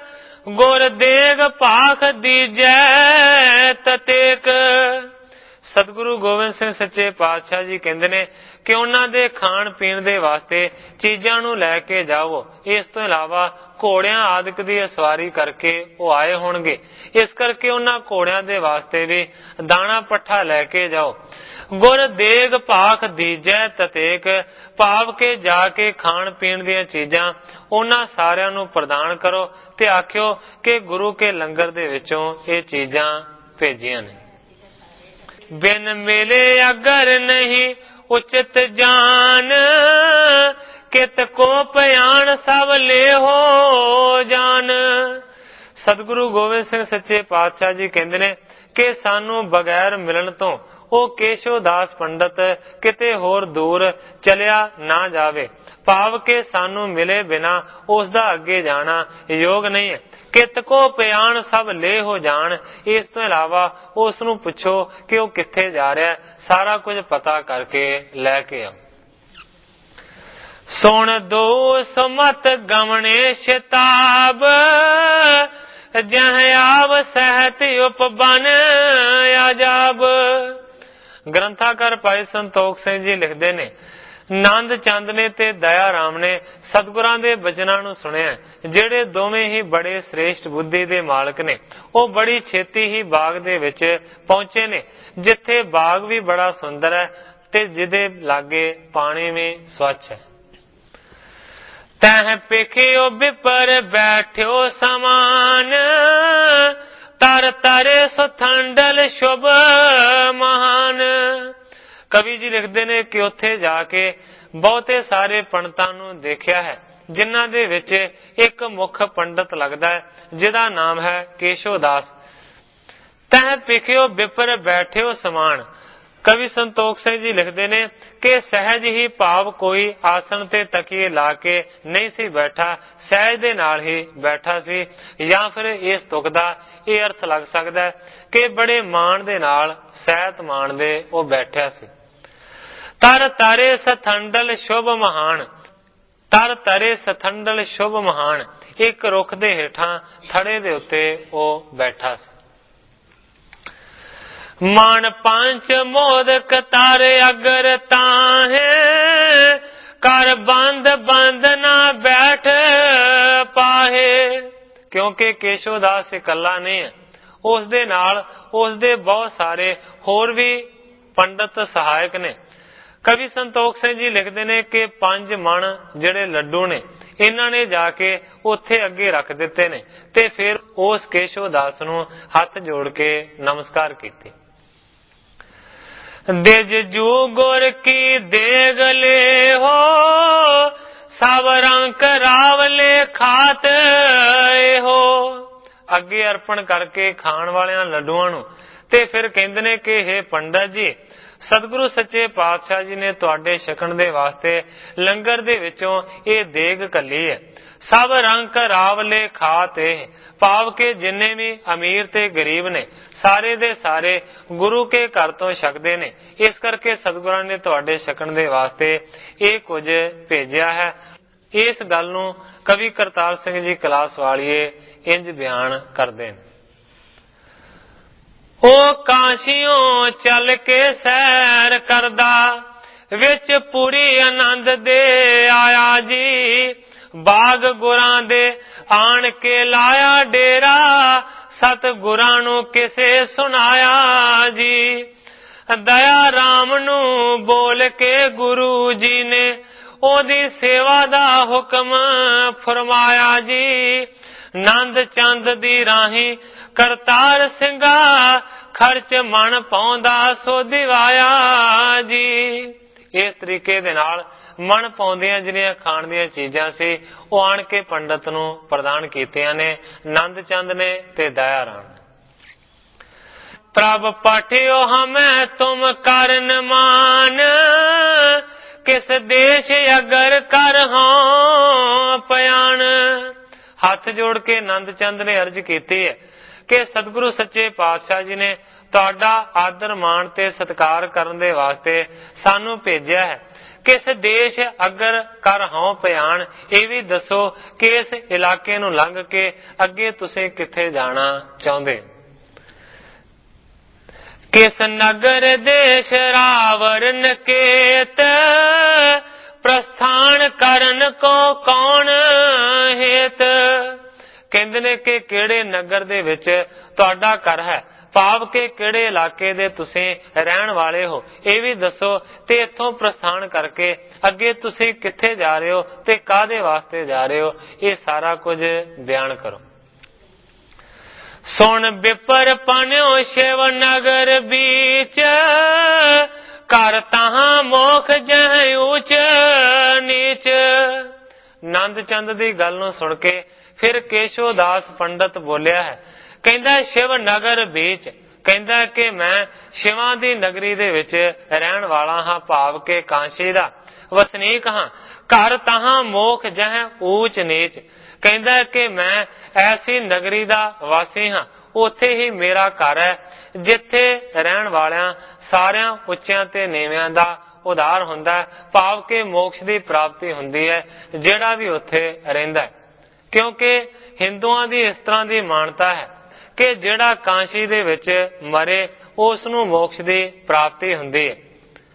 ਗੁਰ ਦੇਗ ਭਾਖ ਦੀਜੈ ਤਤੇਕ। ਸਤਿਗੁਰੂ ਗੋਬਿੰਦ ਸਿੰਘ ਸੱਚੇ ਪਾਤਸ਼ਾਹ ਜੀ ਕਹਿੰਦੇ ਨੇ ਕਿ ਉਹਨਾਂ ਦੇ ਖਾਣ ਪੀਣ ਦੇ ਵਾਸਤੇ ਚੀਜ਼ਾਂ ਨੂੰ ਲੈ ਕੇ ਜਾਵੋ। ਇਸ ਤੋਂ ਇਲਾਵਾ ਘੋੜਿਆਂ ਆਦਿਕ ਦੀ ਸਵਾਰੀ ਕਰਕੇ ਉਹ ਆਏ ਹੋਣਗੇ, ਇਸ ਕਰਕੇ ਉਹਨਾਂ ਘੋੜਿਆਂ ਦੇ ਵਾਸਤੇ ਵੀ ਦਾਣਾ ਪੱਠਾ ਲੈ ਕੇ ਜਾਓ। ਗੁਰ ਦੇਗ ਭਾਖ ਦੀਜੈ ਤਤੇਕ, ਭਾਵ ਕੇ ਜਾ ਕੇ ਖਾਣ ਪੀਣ ਦੀਆਂ ਚੀਜ਼ਾਂ ਉਹਨਾਂ ਸਾਰਿਆਂ ਨੂੰ ਪ੍ਰਦਾਨ ਕਰੋ ਤੇ ਆਖਿਓ ਕਿ ਗੁਰੂ ਕੇ ਲੰਗਰ ਦੇ ਵਿੱਚੋਂ ਇਹ ਚੀਜ਼ਾਂ ਭੇਜੀਆਂ ਨੇ। ਬਿਨ ਮਿਲੇ ਅਗਰ ਨਹੀਂ ਉਚਿਤ ਜਾਨ, ਕਿਤ ਕੋ ਪਿਆਣ ਸਭ ਲੈ ਹੋ ਜਾਨ। ਸਤਿਗੁਰੂ ਗੋਬਿੰਦ ਸਿੰਘ ਸੱਚੇ ਪਾਤਸ਼ਾਹ ਜੀ ਕਹਿੰਦੇ ਨੇ ਕਿ ਸਾਨੂੰ ਬਗੈਰ ਮਿਲਣ ਤੋਂ ਉਹ ਕੇਸ਼ੋ ਦਾਸ ਪੰਡਤ ਕਿਤੇ ਹੋਰ ਦੂਰ ਚਲਿਆ ਨਾ ਜਾਵੇ, ਭਾਵ ਕਿ ਸਾਨੂੰ ਮਿਲੇ ਬਿਨਾ ਉਸ ਦਾ ਅੱਗੇ ਜਾਣਾ ਯੋਗ ਨਹੀਂ ਹੈ। ਕਿਤ ਕੋ ਪਿਆਣ ਸਭ ਲੈ ਹੋ ਜਾਣ, ਇਸ ਤੋਂ ਇਲਾਵਾ ਉਸ ਨੂੰ ਪੁੱਛੋ ਕਿ ਉਹ ਕਿੱਥੇ ਜਾ ਰਿਹਾ, ਸਾਰਾ ਕੁਝ ਪਤਾ ਕਰਕੇ ਲੈ ਕੇ ਆਓ। ਸੁਣ ਦੋ ਸਮਤ ਗਵਣੇ ਸ਼ਤਾਬ, ਜਹ ਆਵ ਸਹਿਤ ਉਪਬਨ ਆਜਾਬ। ਗ੍ਰੰਥਾਕਾਰ ਭਾਈ ਸੰਤੋਖ ਸਿੰਘ ਜੀ ਲਿਖਦੇ ਨੇ, ਨੰਦ ਚੰਦ ਨੇ ਤੇ ਦਇਆ ਰਾਮ ਨੇ ਸਤਿਗੁਰਾਂ ਦੇ ਬਚਨਾਂ ਨੂੰ ਸੁਣਿਆ, ਜਿਹੜੇ ਦੋਵੇਂ ਹੀ ਬੜੇ ਸ੍ਰੇਸ਼ਟ ਬੁੱਧੀ ਦੇ ਮਾਲਕ ਨੇ। ਉਹ ਬੜੀ ਛੇਤੀ ਹੀ ਬਾਗ ਦੇ ਵਿੱਚ ਪਹੁੰਚੇ ਨੇ, ਜਿੱਥੇ ਬਾਗ ਵੀ ਬੜਾ ਸੁੰਦਰ ਹੈ ਤੇ ਜਿਹਦੇ ਲਾਗੇ ਪਾਣੀ ਵੀ ਸਵੱਛ ਹੈ। ਤਹ ਪੇਖਿਓ ਬਿਪਰ ਬੈਠਿਓ ਸਮਾਨ, ਤਰ ਤਰੇ ਸੁਥੰਡਲ ਸ਼ੁਭ ਮਹਾਨ। ਕਵੀ ਜੀ ਲਿਖਦੇ ਨੇ ਕਿ ਉੱਥੇ ਜਾ ਕੇ ਬਹੁਤੇ ਸਾਰੇ ਪੰਡਤਾਂ ਨੂੰ ਦੇਖਿਆ ਹੈ, ਜਿਨ੍ਹਾਂ ਦੇ ਵਿੱਚ ਇੱਕ ਮੁੱਖ ਪੰਡਤ ਲੱਗਦਾ ਹੈ ਜਿਹਦਾ ਨਾਮ ਹੈ ਕੇਸ਼ੋ ਦਾਸ। ਤਹ ਪਿਖਿਓ ਬਿਪਰ ਬੈਠਿਓ ਸਮਾਨ। ਕਵੀ ਸੰਤੋਖ ਸਿੰਘ ਜੀ ਲਿਖਦੇ ਨੇ ਕਿ ਸਹਿਜ ਹੀ, ਭਾਵ ਕੋਈ ਆਸਣ ਤੇ ਤਕੀਏ ਲਾ ਕੇ ਨਹੀਂ ਸੀ ਬੈਠਾ, ਸਹਿਜ ਦੇ ਨਾਲ ਹੀ ਬੈਠਾ ਸੀ। ਜਾਂ ਫਿਰ ਇਸ ਤੁਕ ਦਾ ਇਹ ਅਰਥ ਲੱਗ ਸਕਦਾ ਹੈ ਕਿ ਬੜੇ ਮਾਣ ਦੇ ਨਾਲ, ਸਹਿਤ ਮਾਣ ਦੇ ਉਹ ਬੈਠਿਆ ਸੀ। ਤਰ ਤਰੇ ਸਥੰਡਲ ਸ਼ੁਭ ਮਹਾਨ, ਤਰ ਤਰੇ ਸਥੰਡਲ ਸ਼ੁਭ ਮਹਾਨ, ਇੱਕ ਰੁੱਖ ਦੇ ਹੇਠਾਂ ਥੜੇ ਦੇ ਉੱਤੇ ਉਹ ਬੈਠਾ ਸੀ। ਮਾਨ ਪੰਚ ਮੋਦਕ ਤਾਰੇ ਅਗਰ ਤਾਹੇ, ਕਰ ਬੰਦ ਬੰਦ ਨਾ ਬੈਠ ਪਾਹੇ। ਕਿਉਂਕਿ ਕੇਸ਼ੋ ਦਾਸ ਇਕੱਲਾ ਨਹੀਂ ਹੈ, ਉਸ ਦੇ ਨਾਲ ਉਸ ਦੇ ਬਹੁਤ ਸਾਰੇ ਹੋਰ ਵੀ ਪੰਡਤ ਸਹਾਇਕ ਨੇ। ਕਵੀ ਸੰਤੋਖ ਸਿੰਘ ਜੀ ਲਿਖਦੇ ਨੇ ਕਿ 5 ਮਣ ਜਿਹੜੇ ਲੱਡੂ ਨੇ, ਇਹਨਾਂ ਨੇ ਜਾ ਕੇ ਉੱਥੇ ਅੱਗੇ ਰੱਖ ਦਿੱਤੇ ਨੇ ਤੇ ਫਿਰ ਉਸ ਕੇਸ਼ੋ ਦਾਸ ਨੂੰ ਹੱਥ ਜੋੜ ਕੇ ਨਮਸਕਾਰ ਕੀਤੀ। ਦਿਜ ਜੂ ਗੁਰ ਕੀ ਦੇਗ ਲੈ ਹੋ, ਸਭ ਰੰਕ ਰਾਵਲੇ ਖਾਤ ਇਹੋ। ਅੱਗੇ ਅਰਪਣ ਕਰਕੇ ਖਾਣ ਵਾਲਿਆਂ ਲੱਡੂਆਂ ਨੂੰ ਤੇ ਫਿਰ ਕਹਿੰਦੇ ਨੇ ਕਿ ਇਹ ਪੰਡਤ ਜੀ, ਸਤਿਗੁਰੂ ਸੱਚੇ ਪਾਤਸ਼ਾਹ ਜੀ ਨੇ ਤੁਹਾਡੇ ਛਕਣ ਦੇ ਵਾਸਤੇ ਲੰਗਰ ਦੇ ਵਿੱਚੋਂ ਇਹ ਦੇਗ ਘੱਲੀ ਹੈ। ਸਭ ਰੰਗ ਰਾਵਲੇ ਖਾਤੇ, ਭਾਵ ਕਿ ਜਿੰਨੇ ਵੀ ਅਮੀਰ ਤੇ ਗਰੀਬ ਨੇ ਸਾਰੇ ਦੇ ਸਾਰੇ ਗੁਰੂ ਕੇ ਘਰ ਤੋਂ ਛਕਦੇ ਨੇ। ਇਸ ਕਰਕੇ ਸਤਿਗੁਰਾਂ ਨੇ ਤੁਹਾਡੇ ਛਕਣ ਦੇ ਵਾਸਤੇ ਇਹ ਕੁਝ ਭੇਜਿਆ ਹੈ। ਇਸ ਗੱਲ ਨੂੰ ਕਵੀ ਕਰਤਾਰ ਸਿੰਘ ਜੀ ਕਲਾਸ ਵਾਲੀਏ ਇੰਜ ਬਿਆਨ ਕਰਦੇ ਨੇ। ਉਹ ਕਾਸ਼ੀਓਂ ਚੱਲ ਕੇ ਸੈਰ ਕਰਦਾ, ਵਿੱਚ ਪੂਰੀ ਆਨੰਦ ਦੇ ਆਇਆ ਜੀ। ਬਾਗ ਗੁਰਾਂ ਦੇ ਆਣ ਕੇ ਲਾਇਆ ਡੇਰਾ, ਸਤ ਗੁਰਾਂ ਨੂੰ ਕਿਸੇ ਸੁਣਾਇਆ ਜੀ। ਦਇਆ ਰਾਮ ਨੂੰ ਬੋਲ ਕੇ ਗੁਰੂ ਜੀ ਨੇ ਉਹਦੀ ਸੇਵਾ ਦਾ ਹੁਕਮ ਫਰਮਾਇਆ ਜੀ। ਨੰਦ ਚੰਦ ਦੀ ਰਾਹੀਂ ਕਰਤਾਰ ਸਿੰਘਾ, ਖਰਚ ਮਨ ਪਾਉਂਦਾ ਸੋ ਦਿਵਾਇਆ ਜੀ। ਇਸ ਤਰੀਕੇ ਦੇ ਨਾਲ ਮਨ ਪਾਉਂਦੀਆਂ ਜਿਹੜੀਆਂ ਖਾਣ ਦੀਆਂ ਚੀਜ਼ਾਂ ਸੀ ਉਹ ਆਣ ਕੇ ਪੰਡਤ ਨੂੰ ਪ੍ਰਦਾਨ ਕੀਤੀਆਂ ਨੇ, ਨੰਦ ਚੰਦ ਨੇ ਤੇ ਦਇਆ ਰਾਮ। ਪ੍ਰਭ ਪਾਠਿਓ ਹਮੈ ਤੁਮ ਕਰਨ ਮਾਨ, ਕਿਸ ਦੇਸ਼ ਅਗਰ ਕਰ ਹਾਂ ਪਿਆਣ। ਹੱਥ ਜੋੜ ਕੇ ਨੰਦ ਚੰਦ ਨੇ ਅਰਜ਼ ਕੀਤੀ ਹੈ ਕਿ ਸਤਿਗੁਰੂ ਸੱਚੇ ਪਾਤਸ਼ਾਹ ਜੀ ਨੇ ਤੁਹਾਡਾ ਆਦਰ ਮਾਣ ਤੇ ਸਤਿਕਾਰ ਕਰਨ ਦੇ ਵਾਸਤੇ ਸਾਨੂੰ ਭੇਜਿਆ ਹੈ। ਕਿਸ ਦੇਸ਼ ਅਗਰ ਕਰ ਹਾਂ ਪਿਆਣ, ਇਹ ਵੀ ਦੱਸੋ ਕਿ ਇਸ ਇਲਾਕੇ ਨੂੰ ਲੰਘ ਕੇ ਅੱਗੇ ਤੁਸੀਂ ਕਿੱਥੇ ਜਾਣਾ ਚਾਹੁੰਦੇ। किस नगर देश रावर नकेत, प्रस्थान करन को कौन हेत। ਕਹਿੰਦੇ ਨੇ ਕਿ ਕਿਹੜੇ ਨਗਰ ਦੇ ਵਿੱਚ ਤੁਹਾਡਾ ਘਰ ਹੈ, ਭਾਵ ਕਿ ਕਿਹੜੇ ਇਲਾਕੇ ਦੇ ਤੁਸੀਂ ਰਹਿਣ ਵਾਲੇ ਹੋ, ਇਹ ਵੀ ਦੱਸੋ, ਤੇ ਇੱਥੋਂ ਪ੍ਰਸਥਾਨ ਕਰਕੇ ਅੱਗੇ ਤੁਸੀਂ ਕਿੱਥੇ ਜਾ ਰਹੇ ਹੋ ਤੇ ਕਾਹਦੇ ਵਾਸਤੇ ਜਾ ਰਹੇ ਹੋ, ਇਹ ਸਾਰਾ ਕੁਝ ਬਿਆਨ ਕਰੋ। ਸੁਣ ਬਿਪਰ ਪਨਿਓ ਸ਼ਿਵ ਨਗਰ ਬੀਚ, ਕਰ ਤਹਾਂ ਮੋਖ ਜਹ ਊਚ ਨੀਚ। ਨੰਦ ਚੰਦ ਦੀ ਗੱਲ ਨੂੰ ਸੁਣ ਕੇ ਫਿਰ ਕੇਸ਼ੋ ਦਾਸ ਪੰਡਤ ਬੋਲਿਆ ਹੈ, ਕਹਿੰਦਾ ਸ਼ਿਵ ਨਗਰ ਵਿੱਚ, ਕਹਿੰਦਾ ਕਿ ਮੈਂ ਸ਼ਿਵਾਂ ਦੀ ਨਗਰੀ ਦੇ ਵਿੱਚ ਰਹਿਣ ਵਾਲਾ ਹਾਂ, ਭਾਵ ਕਿ ਕਾਂਸ਼ੀ ਦਾ ਵਸਨੀਕ ਹਾਂ। ਘਰ ਤਹਾਂ ਮੋਖ ਜਹ ਊਚ ਨੀਚ, ਕਹਿੰਦਾ ਕਿ ਮੈਂ ਐਸੀ ਨਗਰੀ ਦਾ ਵਾਸੀ ਹਾਂ, ਉੱਥੇ ਹੀ ਮੇਰਾ ਘਰ ਹੈ ਜਿੱਥੇ ਰਹਿਣ ਵਾਲਿਆਂ ਸਾਰਿਆਂ ਉੱਚਿਆਂ ਤੇ ਨੀਵਿਆਂ ਦਾ ਉਧਾਰ ਹੁੰਦਾ ਹੈ, ਭਾਵ ਕਿ ਮੋਕਸ਼ ਦੀ ਪ੍ਰਾਪਤੀ ਹੁੰਦੀ ਹੈ ਜਿਹੜਾ ਵੀ ਉੱਥੇ ਰਹਿੰਦਾ। ਕਿਉਂਕਿ ਹਿੰਦੂਆਂ ਦੀ ਇਸ ਤਰ੍ਹਾਂ ਦੀ ਮਾਨਤਾ ਹੈ ਕਿ ਜਿਹੜਾ ਕਾਂਸ਼ੀ ਦੇ ਵਿੱਚ ਮਰੇ ਉਸ ਨੂੰ ਮੋਕਸ਼ ਦੀ ਪ੍ਰਾਪਤੀ ਹੁੰਦੀ ਹੈ।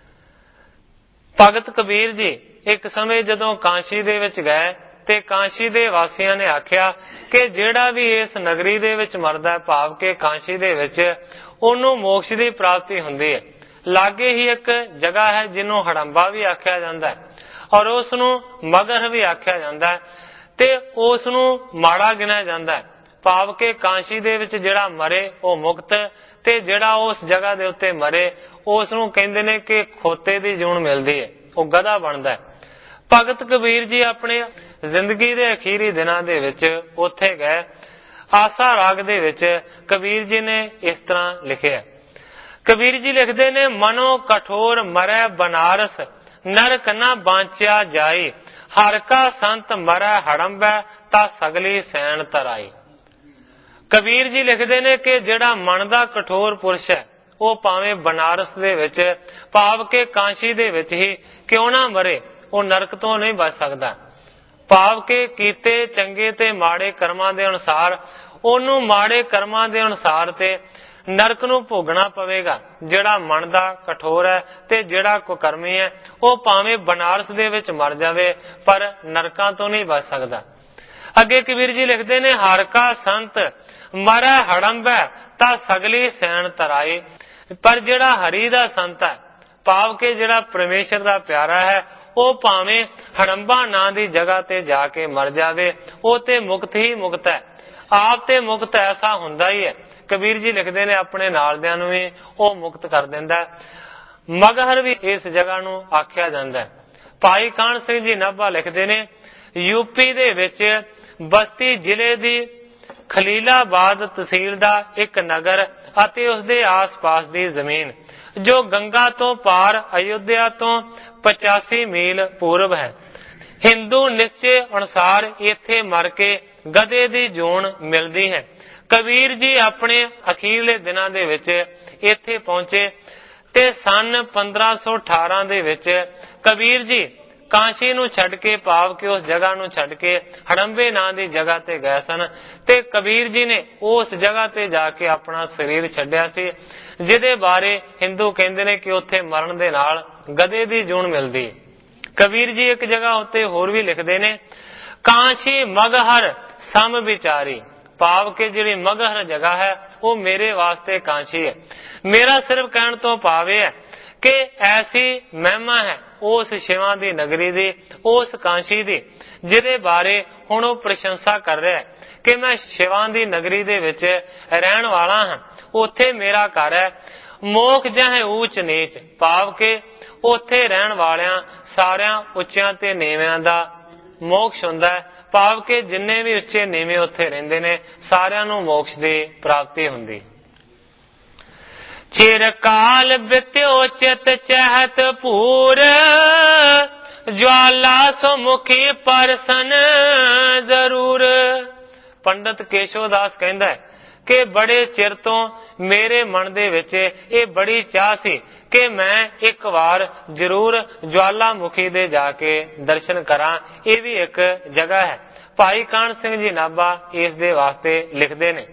ਭਗਤ ਕਬੀਰ ਜੀ ਇੱਕ ਸਮੇਂ ਜਦੋਂ ਕਾਂਸ਼ੀ ਦੇ ਵਿੱਚ ਗਏ ਤੇ ਕਾਂਸ਼ੀ ਦੇ ਵਾਸੀਆਂ ਨੇ ਆਖਿਆ ਕਿ ਜਿਹੜਾ ਵੀ ਇਸ ਨਗਰੀ ਦੇ ਵਿੱਚ ਮਰਦਾ ਹੈ, ਭਾਵ ਕਿ ਕਾਂਸ਼ੀ ਦੇ ਵਿੱਚ, ਉਹਨੂੰ ਮੋਕਸ਼ ਦੀ ਪ੍ਰਾਪਤੀ ਹੁੰਦੀ ਹੈ। ਲਾਗੇ ਹੀ ਇੱਕ ਜਗ੍ਹਾ ਹੈ ਜਿਹਨੂੰ ਹੜੰਬਾ ਵੀ ਆਖਿਆ ਜਾਂਦਾ ਹੈ ਔਰ ਉਸ ਨੂੰ ਮਗਰ ਵੀ ਆਖਿਆ ਜਾਂਦਾ ਹੈ, ਤੇ ਉਸ ਨੂੰ ਮਾੜਾ ਗਿਣਿਆ ਜਾਂਦਾ ਹੈ, ਭਾਵ ਕਿ ਕਾਂਸ਼ੀ ਦੇ ਵਿੱਚ ਜਿਹੜਾ ਮਰੇ ਉਹ ਮੁਕਤ, ਤੇ ਜਿਹੜਾ ਉਸ ਜਗ੍ਹਾ ਦੇ ਉੱਤੇ ਮਰੇ ਉਸ ਨੂੰ ਕਹਿੰਦੇ ਨੇ ਕਿ ਖੋਤੇ ਦੀ ਜੂਨ ਮਿਲਦੀ ਹੈ, ਉਹ ਗਧਾ ਬਣਦਾ ਹੈ। ਭਗਤ ਕਬੀਰ ਜੀ ਆਪਣੇ ਜ਼ਿੰਦਗੀ ਦੇ ਅਖੀਰੀ ਦਿਨਾਂ ਦੇ ਵਿੱਚ ਉੱਥੇ ਗਏ। ਆਸਾ ਰਾਗ ਦੇ ਵਿੱਚ ਕਬੀਰ ਜੀ ਨੇ ਇਸ ਤਰ੍ਹਾਂ ਲਿਖਿਆ। ਕਬੀਰ ਜੀ ਲਿਖਦੇ ਨੇ, ਮਨੋ ਕਠੋਰ ਮਰੈ ਬਨਾਰਸ, ਨਰਕ ਨਾ ਬਾਂਚਿਆ ਜਾਈ, ਹਰ ਕਾ ਸੰਤ ਮਰੈ ਹੜੰਬੈ, ਤਾ ਸਗਲੀ ਸੈਣ ਤਰਾਈ। ਕਬੀਰ ਜੀ ਲਿਖਦੇ ਨੇ ਕਿ ਜਿਹੜਾ ਮਨ ਦਾ ਕਠੋਰ ਪੁਰਸ਼ ਹੈ ਉਹ ਭਾਵੇਂ ਬਨਾਰਸ ਦੇ ਵਿੱਚ, ਭਾਵ ਕਿ ਕਾਂਸ਼ੀ ਦੇ ਵਿੱਚ ਹੀ ਕਿਉਂ ਨਾ ਮਰੇ, ਉਹ ਨਰਕ ਤੋਂ ਨਹੀਂ ਬਚ ਸਕਦਾ। ਭਾਵ ਕਿ ਕੀਤੇ ਚੰਗੇ ਤੇ ਮਾੜੇ ਕਰਮਾਂ ਦੇ ਅਨੁਸਾਰ ਉਹਨੂੰ ਮਾੜੇ ਕਰਮਾਂ ਦੇ ਅਨੁਸਾਰ ਤੇ ਨਰਕ ਨੂੰ ਭੋਗਣਾ ਪਵੇਗਾ। ਜਿਹੜਾ ਮਨ ਦਾ ਕਠੋਰ ਹੈ ਤੇ ਜਿਹੜਾ ਕੁਕਰਮੀ ਹੈ ਉਹ ਭਾਵੇਂ ਬਨਾਰਸ ਦੇ ਵਿੱਚ ਮਰ ਜਾਵੇ ਪਰ ਨਰਕਾਂ ਤੋਂ ਨਹੀਂ ਬਚ ਸਕਦਾ। ਅੱਗੇ ਕਬੀਰ ਜੀ ਲਿਖਦੇ ਨੇ, ਹਰ ਕਾ ਸੰਤ ਮਰੈ ਹੜੰਬੈ, ਤਾਂ ਸਗਲੀ ਸੈਣ ਤਰਾਈ। ਪਰ ਜਿਹੜਾ ਹਰੀ ਦਾ ਸੰਤ ਹੈ, ਭਾਵ ਕਿ ਜਿਹੜਾ ਪਰਮੇਸ਼ਰ ਦਾ ਪਿਆਰਾ ਹੈ, ਉਹ ਭਾਵੇਂ ਹੜੰਬਾ ਨਾਂ ਦੀ ਜਗ੍ਹਾ ਤੇ ਜਾ ਕੇ ਮਰ ਜਾਵੇ, ਉਹ ਤੇ ਮੁਕਤ ਹੀ ਮੁਕਤ ਹੈ। ਆਪ ਤੇ ਮੁਕਤ ਐਸਾ ਹੁੰਦਾ ਹੀ ਹੈ। ਕਬੀਰ ਜੀ ਲਿਖਦੇ ਨੇ ਆਪਣੇ ਨਾਲਦਿਆਂ ਨੂੰ ਵੀ ਉਹ ਮੁਕਤ ਕਰ ਦਿੰਦਾ। ਮਗਹਰ ਵੀ ਇਸ ਜਗ੍ਹਾ ਨੂੰ ਆਖਿਆ ਜਾਂਦਾ ਹੈ। ਭਾਈ ਕਾਹਨ ਸਿੰਘ ਜੀ ਨਾਭਾ ਲਿਖਦੇ ਨੇ, ਯੂਪੀ ਦੇ ਵਿੱਚ ਬਸਤੀ ਜ਼ਿਲ੍ਹੇ ਦੀ ਖਲੀਲਾਬਾਦ ਤਹਿਸੀਲ ਦਾ ਇੱਕ ਨਗਰ ਅਤੇ ਉਸਦੇ ਆਸ-ਪਾਸ ਦੀ ਜ਼ਮੀਨ ਜੋ ਗੰਗਾ ਤੋਂ ਪਾਰ ਅਯੁੱਧਿਆ ਤੋਂ 85 ਮੀਲ ਪੂਰਬ ਹੈ। ਹਿੰਦੂ ਨਿਸ਼ਚੇ ਅਨੁਸਾਰ ਇੱਥੇ ਮਰ ਕੇ ਗਧੇ ਦੀ ਜੂਨ ਮਿਲਦੀ ਹੈ। ਕਬੀਰ ਜੀ ਆਪਣੇ ਅਖੀਰਲੇ ਦਿਨਾਂ ਦੇ ਵਿੱਚ ਇੱਥੇ ਪਹੁੰਚੇ ਤੇ ਸਨ 1518 ਦੇ ਵਿੱਚ ਕਬੀਰ ਜੀ ਕਾਂਸ਼ੀ ਨੂੰ ਛੱਡ ਕੇ, ਭਾਵ ਕਿ ਉਸ ਜਗ੍ਹਾ ਨੂੰ ਛੱਡ ਕੇ ਹੜੰਬੇ ਨਾਂ ਦੀ ਜਗ੍ਹਾ ਤੇ ਗਏ ਸਨ ਤੇ ਕਬੀਰ ਜੀ ਨੇ ਉਸ ਜਗ੍ਹਾ ਤੇ ਜਾ ਕੇ ਆਪਣਾ ਸਰੀਰ ਛੱਡਿਆ ਸੀ, ਜਿਹਦੇ ਬਾਰੇ ਹਿੰਦੂ ਕਹਿੰਦੇ ਨੇ ਕਿ ਉੱਥੇ ਮਰਨ ਦੇ ਨਾਲ ਗਧੇ ਦੀ ਜੂਨ ਮਿਲਦੀ। ਕਬੀਰ ਜੀ ਇੱਕ ਜਗ੍ਹਾ ਉੱਤੇ ਹੋਰ ਵੀ ਲਿਖਦੇ ਨੇ, ਕਾਂਸ਼ੀ ਮਗਹਰ ਸਮ ਵਿਚਾਰੀ, ਭਾਵ ਕਿ ਜਿਹੜੀ ਮਗਹਰ ਜਗ੍ਹਾ ਹੈ ਉਹ ਮੇਰੇ ਵਾਸਤੇ ਕਾਂਸ਼ੀ ਹੈ। ਮੇਰਾ ਸਿਰਫ ਕਹਿਣ ਤੋਂ ਭਾਵ ਇਹ ਹੈ ਕਿ ਐਸੀ ਮਹਿਮਾ ਹੈ ਉਸ ਸ਼ਿਵਾਂ ਦੀ ਨਗਰੀ ਦੀ, ਉਸ ਕਾਂਸ਼ੀ ਦੀ, ਜਿਹਦੇ ਬਾਰੇ ਹੁਣ ਉਹ ਪ੍ਰਸ਼ੰਸਾ ਕਰ ਰਿਹਾ ਹੈ ਕਿ ਮੈਂ ਸ਼ਿਵਾਂ ਦੀ ਨਗਰੀ ਦੇ ਵਿੱਚ ਰਹਿਣ ਵਾਲਾ ਹਾਂ, ਉੱਥੇ ਮੇਰਾ ਘਰ ਹੈ। ਮੋਖ ਜਹ ਊਚ ਨੀਚ, ਭਾਵ ਕਿ ਉੱਥੇ ਰਹਿਣ ਵਾਲਿਆਂ ਸਾਰਿਆਂ ਉੱਚਿਆਂ ਤੇ ਨੀਵਿਆਂ ਦਾ ਮੋਕਸ਼ ਹੁੰਦਾ ਹੈ, ਭਾਵ ਕਿ ਜਿੰਨੇ ਵੀ ਉੱਚੇ ਨੀਵੇਂ ਉੱਥੇ ਰਹਿੰਦੇ ਨੇ ਸਾਰਿਆਂ ਨੂੰ ਮੋਕਸ਼ ਦੀ ਪ੍ਰਾਪਤੀ ਹੁੰਦੀ। ਚਿਰਕਾਲ ਬਿਤਿਓ ਚਿਤ ਚਹਿਤ ਭੂਰ, ਜਵਾਲਾ ਸੁਮੁਖੀ ਪਰਸਨ ਜ਼ਰੂਰ। ਪੰਡਤ ਕੇਸ਼ੋ ਦਾਸ ਕਹਿੰਦਾ ਹੈ ਕਿ ਬੜੇ ਚਿਰ ਤੋਂ ਮੇਰੇ ਮਨ ਦੇ ਵਿੱਚ ਇਹ ਬੜੀ ਚਾਹ ਸੀ ਕਿ ਮੈਂ ਇੱਕ ਵਾਰ ਜ਼ਰੂਰ ਜਵਾਲਾਮੁਖੀ ਦੇ ਜਾ ਕੇ ਦਰਸ਼ਨ ਕਰਾਂ। ਇਹ ਵੀ ਇੱਕ ਜਗ੍ਹਾ ਹੈ। ਭਾਈ ਕਾਹਨ ਸਿੰਘ ਜੀ ਨਾਭਾ ਇਸ ਦੇ ਵਾਸਤੇ ਲਿਖਦੇ ਨੇ,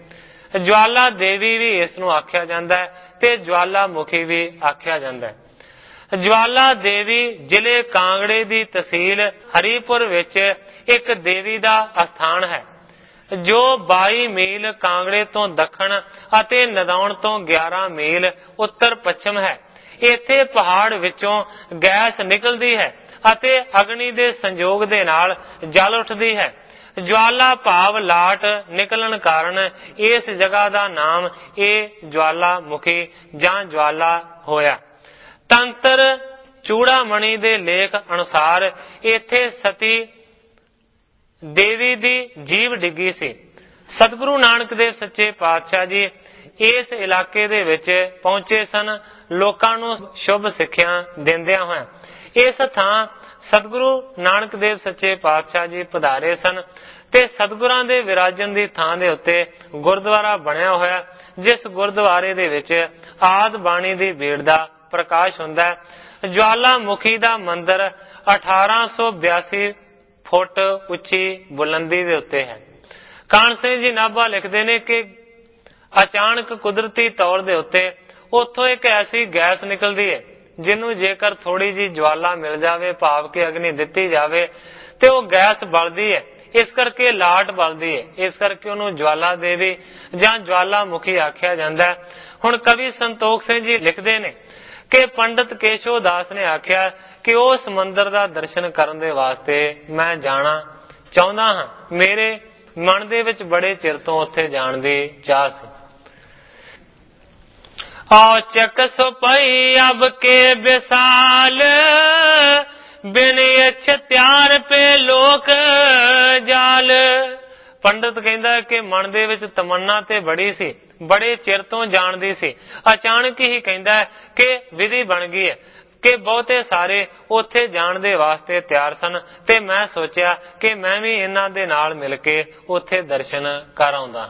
ਜਵਾਲਾ ਦੇਵੀ ਵੀ ਇਸ ਨੂੰ ਆਖਿਆ ਜਾਂਦਾ ਹੈ ਤੇ ਜਵਾਲਾ ਮੁਖੀ ਵੀ ਆਖਿਆ ਜਾਂਦਾ ਹੈ। ਜਵਾਲਾ ਦੇਵੀ ਜ਼ਿਲ੍ਹੇ ਕਾਂਗੜੇ ਦੀ ਤਹਿਸੀਲ ਹਰੀਪੁਰ ਵਿੱਚ ਇੱਕ ਦੇਵੀ ਦਾ ਅਸਥਾਨ ਹੈ ਜੋ 22 ਮੀਲ ਕਾਂਗੜੇ ਤੋਂ ਦੱਖਣ ਅਤੇ ਨਦੌਣ ਤੋਂ 11 ਮੀਲ ਉੱਤਰ ਪੱਛਮ ਹੈ। ਇੱਥੇ ਪਹਾੜ ਵਿੱਚੋਂ ਗੈਸ ਨਿਕਲਦੀ ਹੈ ਅਤੇ ਅਗਨੀ ਦੇ ਸੰਯੋਗ ਦੇ ਨਾਲ ਜਲ ਉੱਠਦੀ ਹੈ। ਜਵਾਲਾ ਭਾਵ ਲਾਟ ਨਿਕਲਣ ਕਾਰਨ ਇਸ ਜਗ੍ਹਾ ਦਾ ਨਾਮ ਇਹ ਜਵਾਲਾ ਮੁਖੀ ਜਾਂ ਜਵਾਲਾ ਹੋਇਆ। ਤੰਤਰ ਚੂੜਾਮਣੀ ਦੇ ਲੇਖ ਅਨੁਸਾਰ ਇੱਥੇ ਸਤੀ ਦੇਵੀ ਦੀ ਜੀਵ ਡਿੱਗੀ ਸੀ। ਸਤਿਗੁਰੂ ਨਾਨਕ ਦੇਵ ਸੱਚੇ ਪਾਤਸ਼ਾਹ ਜੀ ਇਸ ਇਲਾਕੇ ਦੇ ਵਿੱਚ ਪਹੁੰਚੇ ਸਨ, ਲੋਕਾਂ ਨੂੰ ਸ਼ੁਭ ਸਿੱਖਿਆ ਦਿੰਦਿਆਂ ਹੋਇਆਂ। ਇਸ ਥਾਂ ਸਤਿਗੁਰੂ ਨਾਨਕ ਦੇਵ ਸੱਚੇ ਪਾਤਸ਼ਾਹ ਜੀ ਪਧਾਰੇ ਸਨ ਤੇ ਸਤਿਗੁਰਾਂ ਦੇ ਵਿਰਾਜਨ ਦੀ ਥਾਂ ਦੇ ਉੱਤੇ ਗੁਰਦੁਆਰਾ ਬਣਿਆ ਹੋਇਆ, ਜਿਸ ਗੁਰਦੁਆਰੇ ਦੇ ਵਿੱਚ ਆਦ ਬਾਣੀ ਦੀ ਬੀੜ ਦਾ ਪ੍ਰਕਾਸ਼ ਹੁੰਦਾ ਹੈ। ਜਵਾਲਾ ਮੁਖੀ ਦਾ ਮੰਦਿਰ 1882 ਫੁੱਟ ਉੱਚੀ ਬੁਲੰਦੀ ਦੇ ਉੱਤੇ ਹੈ। ਕਾਹਨ ਸਿੰਘ ਜੀ ਨਾਭਾ ਲਿਖਦੇ ਨੇ ਕਿ ਅਚਾਨਕ ਕੁਦਰਤੀ ਤੌਰ ਦੇ ਉੱਤੇ ਉੱਥੋਂ ਇੱਕ ਐਸੀ ਗੈਸ ਨਿਕਲਦੀ ਹੈ ਜਿਹਨੂੰ ਜੇਕਰ ਥੋੜੀ ਜੀ ਜਵਾਲਾ ਮਿਲ ਜਾਵੇ, ਭਾਵ ਕਿ ਅਗਨੀ ਦਿੱਤੀ ਜਾਵੇ, ਤੇ ਉਹ ਗੈਸ ਬਲਦੀ ਹੈ। ਇਸ ਕਰਕੇ ਲਾਟ ਬਲਦੀ ਹੈ, ਇਸ ਕਰਕੇ ਉਹਨੂੰ ਜਵਾਲਾ ਦੇਵੀ ਜਾਂ ਜਵਾਲਾ ਮੁਖੀ ਆਖਿਆ ਜਾਂਦਾ ਹੈ। ਹੁਣ ਕਵੀ ਸੰਤੋਖ ਸਿੰਘ ਜੀ ਲਿਖਦੇ ਨੇ ਕਿ ਪੰਡਤ ਕੇਸ਼ਵ ਦਾਸ ਨੇ ਆਖਿਆ ਕਿ ਉਸ ਮੰਦਿਰ ਦਾ ਦਰਸ਼ਨ ਕਰਨ ਦੇ ਵਾਸਤੇ ਮੈਂ ਜਾਣਾ ਚਾਹੁੰਦਾ ਹਾਂ। ਮੇਰੇ ਮਨ ਦੇ ਵਿੱਚ ਬੜੇ ਚਿਰ ਤੋਂ ਉੱਥੇ ਜਾਣ ਦੀ ਚਾਹ ਸੀ। औचक सुपई अब के विशाल बिन इच्छ त्यार पे लोक जाल। ਪੰਡਤ ਕਹਿੰਦਾ ਕਿ ਮਨ ਦੇ ਵਿੱਚ ਤਮੰਨਾ ਤੇ ਬੜੀ ਸੀ, ਬੜੇ ਚਿਰ ਤੋਂ ਜਾਣ ਦੀ ਸੀ। ਅਚਾਨਕ ਹੀ ਕਹਿੰਦਾ ਕਿ ਵਿਧੀ ਬਣ ਗਈ ਹੈ ਕਿ ਬਹੁਤੇ ਸਾਰੇ ਉੱਥੇ ਜਾਣ ਦੇ ਵਾਸਤੇ ਤਿਆਰ ਸਨ ਤੇ ਮੈਂ ਸੋਚਿਆ ਕਿ ਮੈਂ ਵੀ ਇਹਨਾਂ ਦੇ ਨਾਲ ਮਿਲ ਕੇ ਉੱਥੇ ਦਰਸ਼ਨ ਕਰ ਆਉਂਦਾ।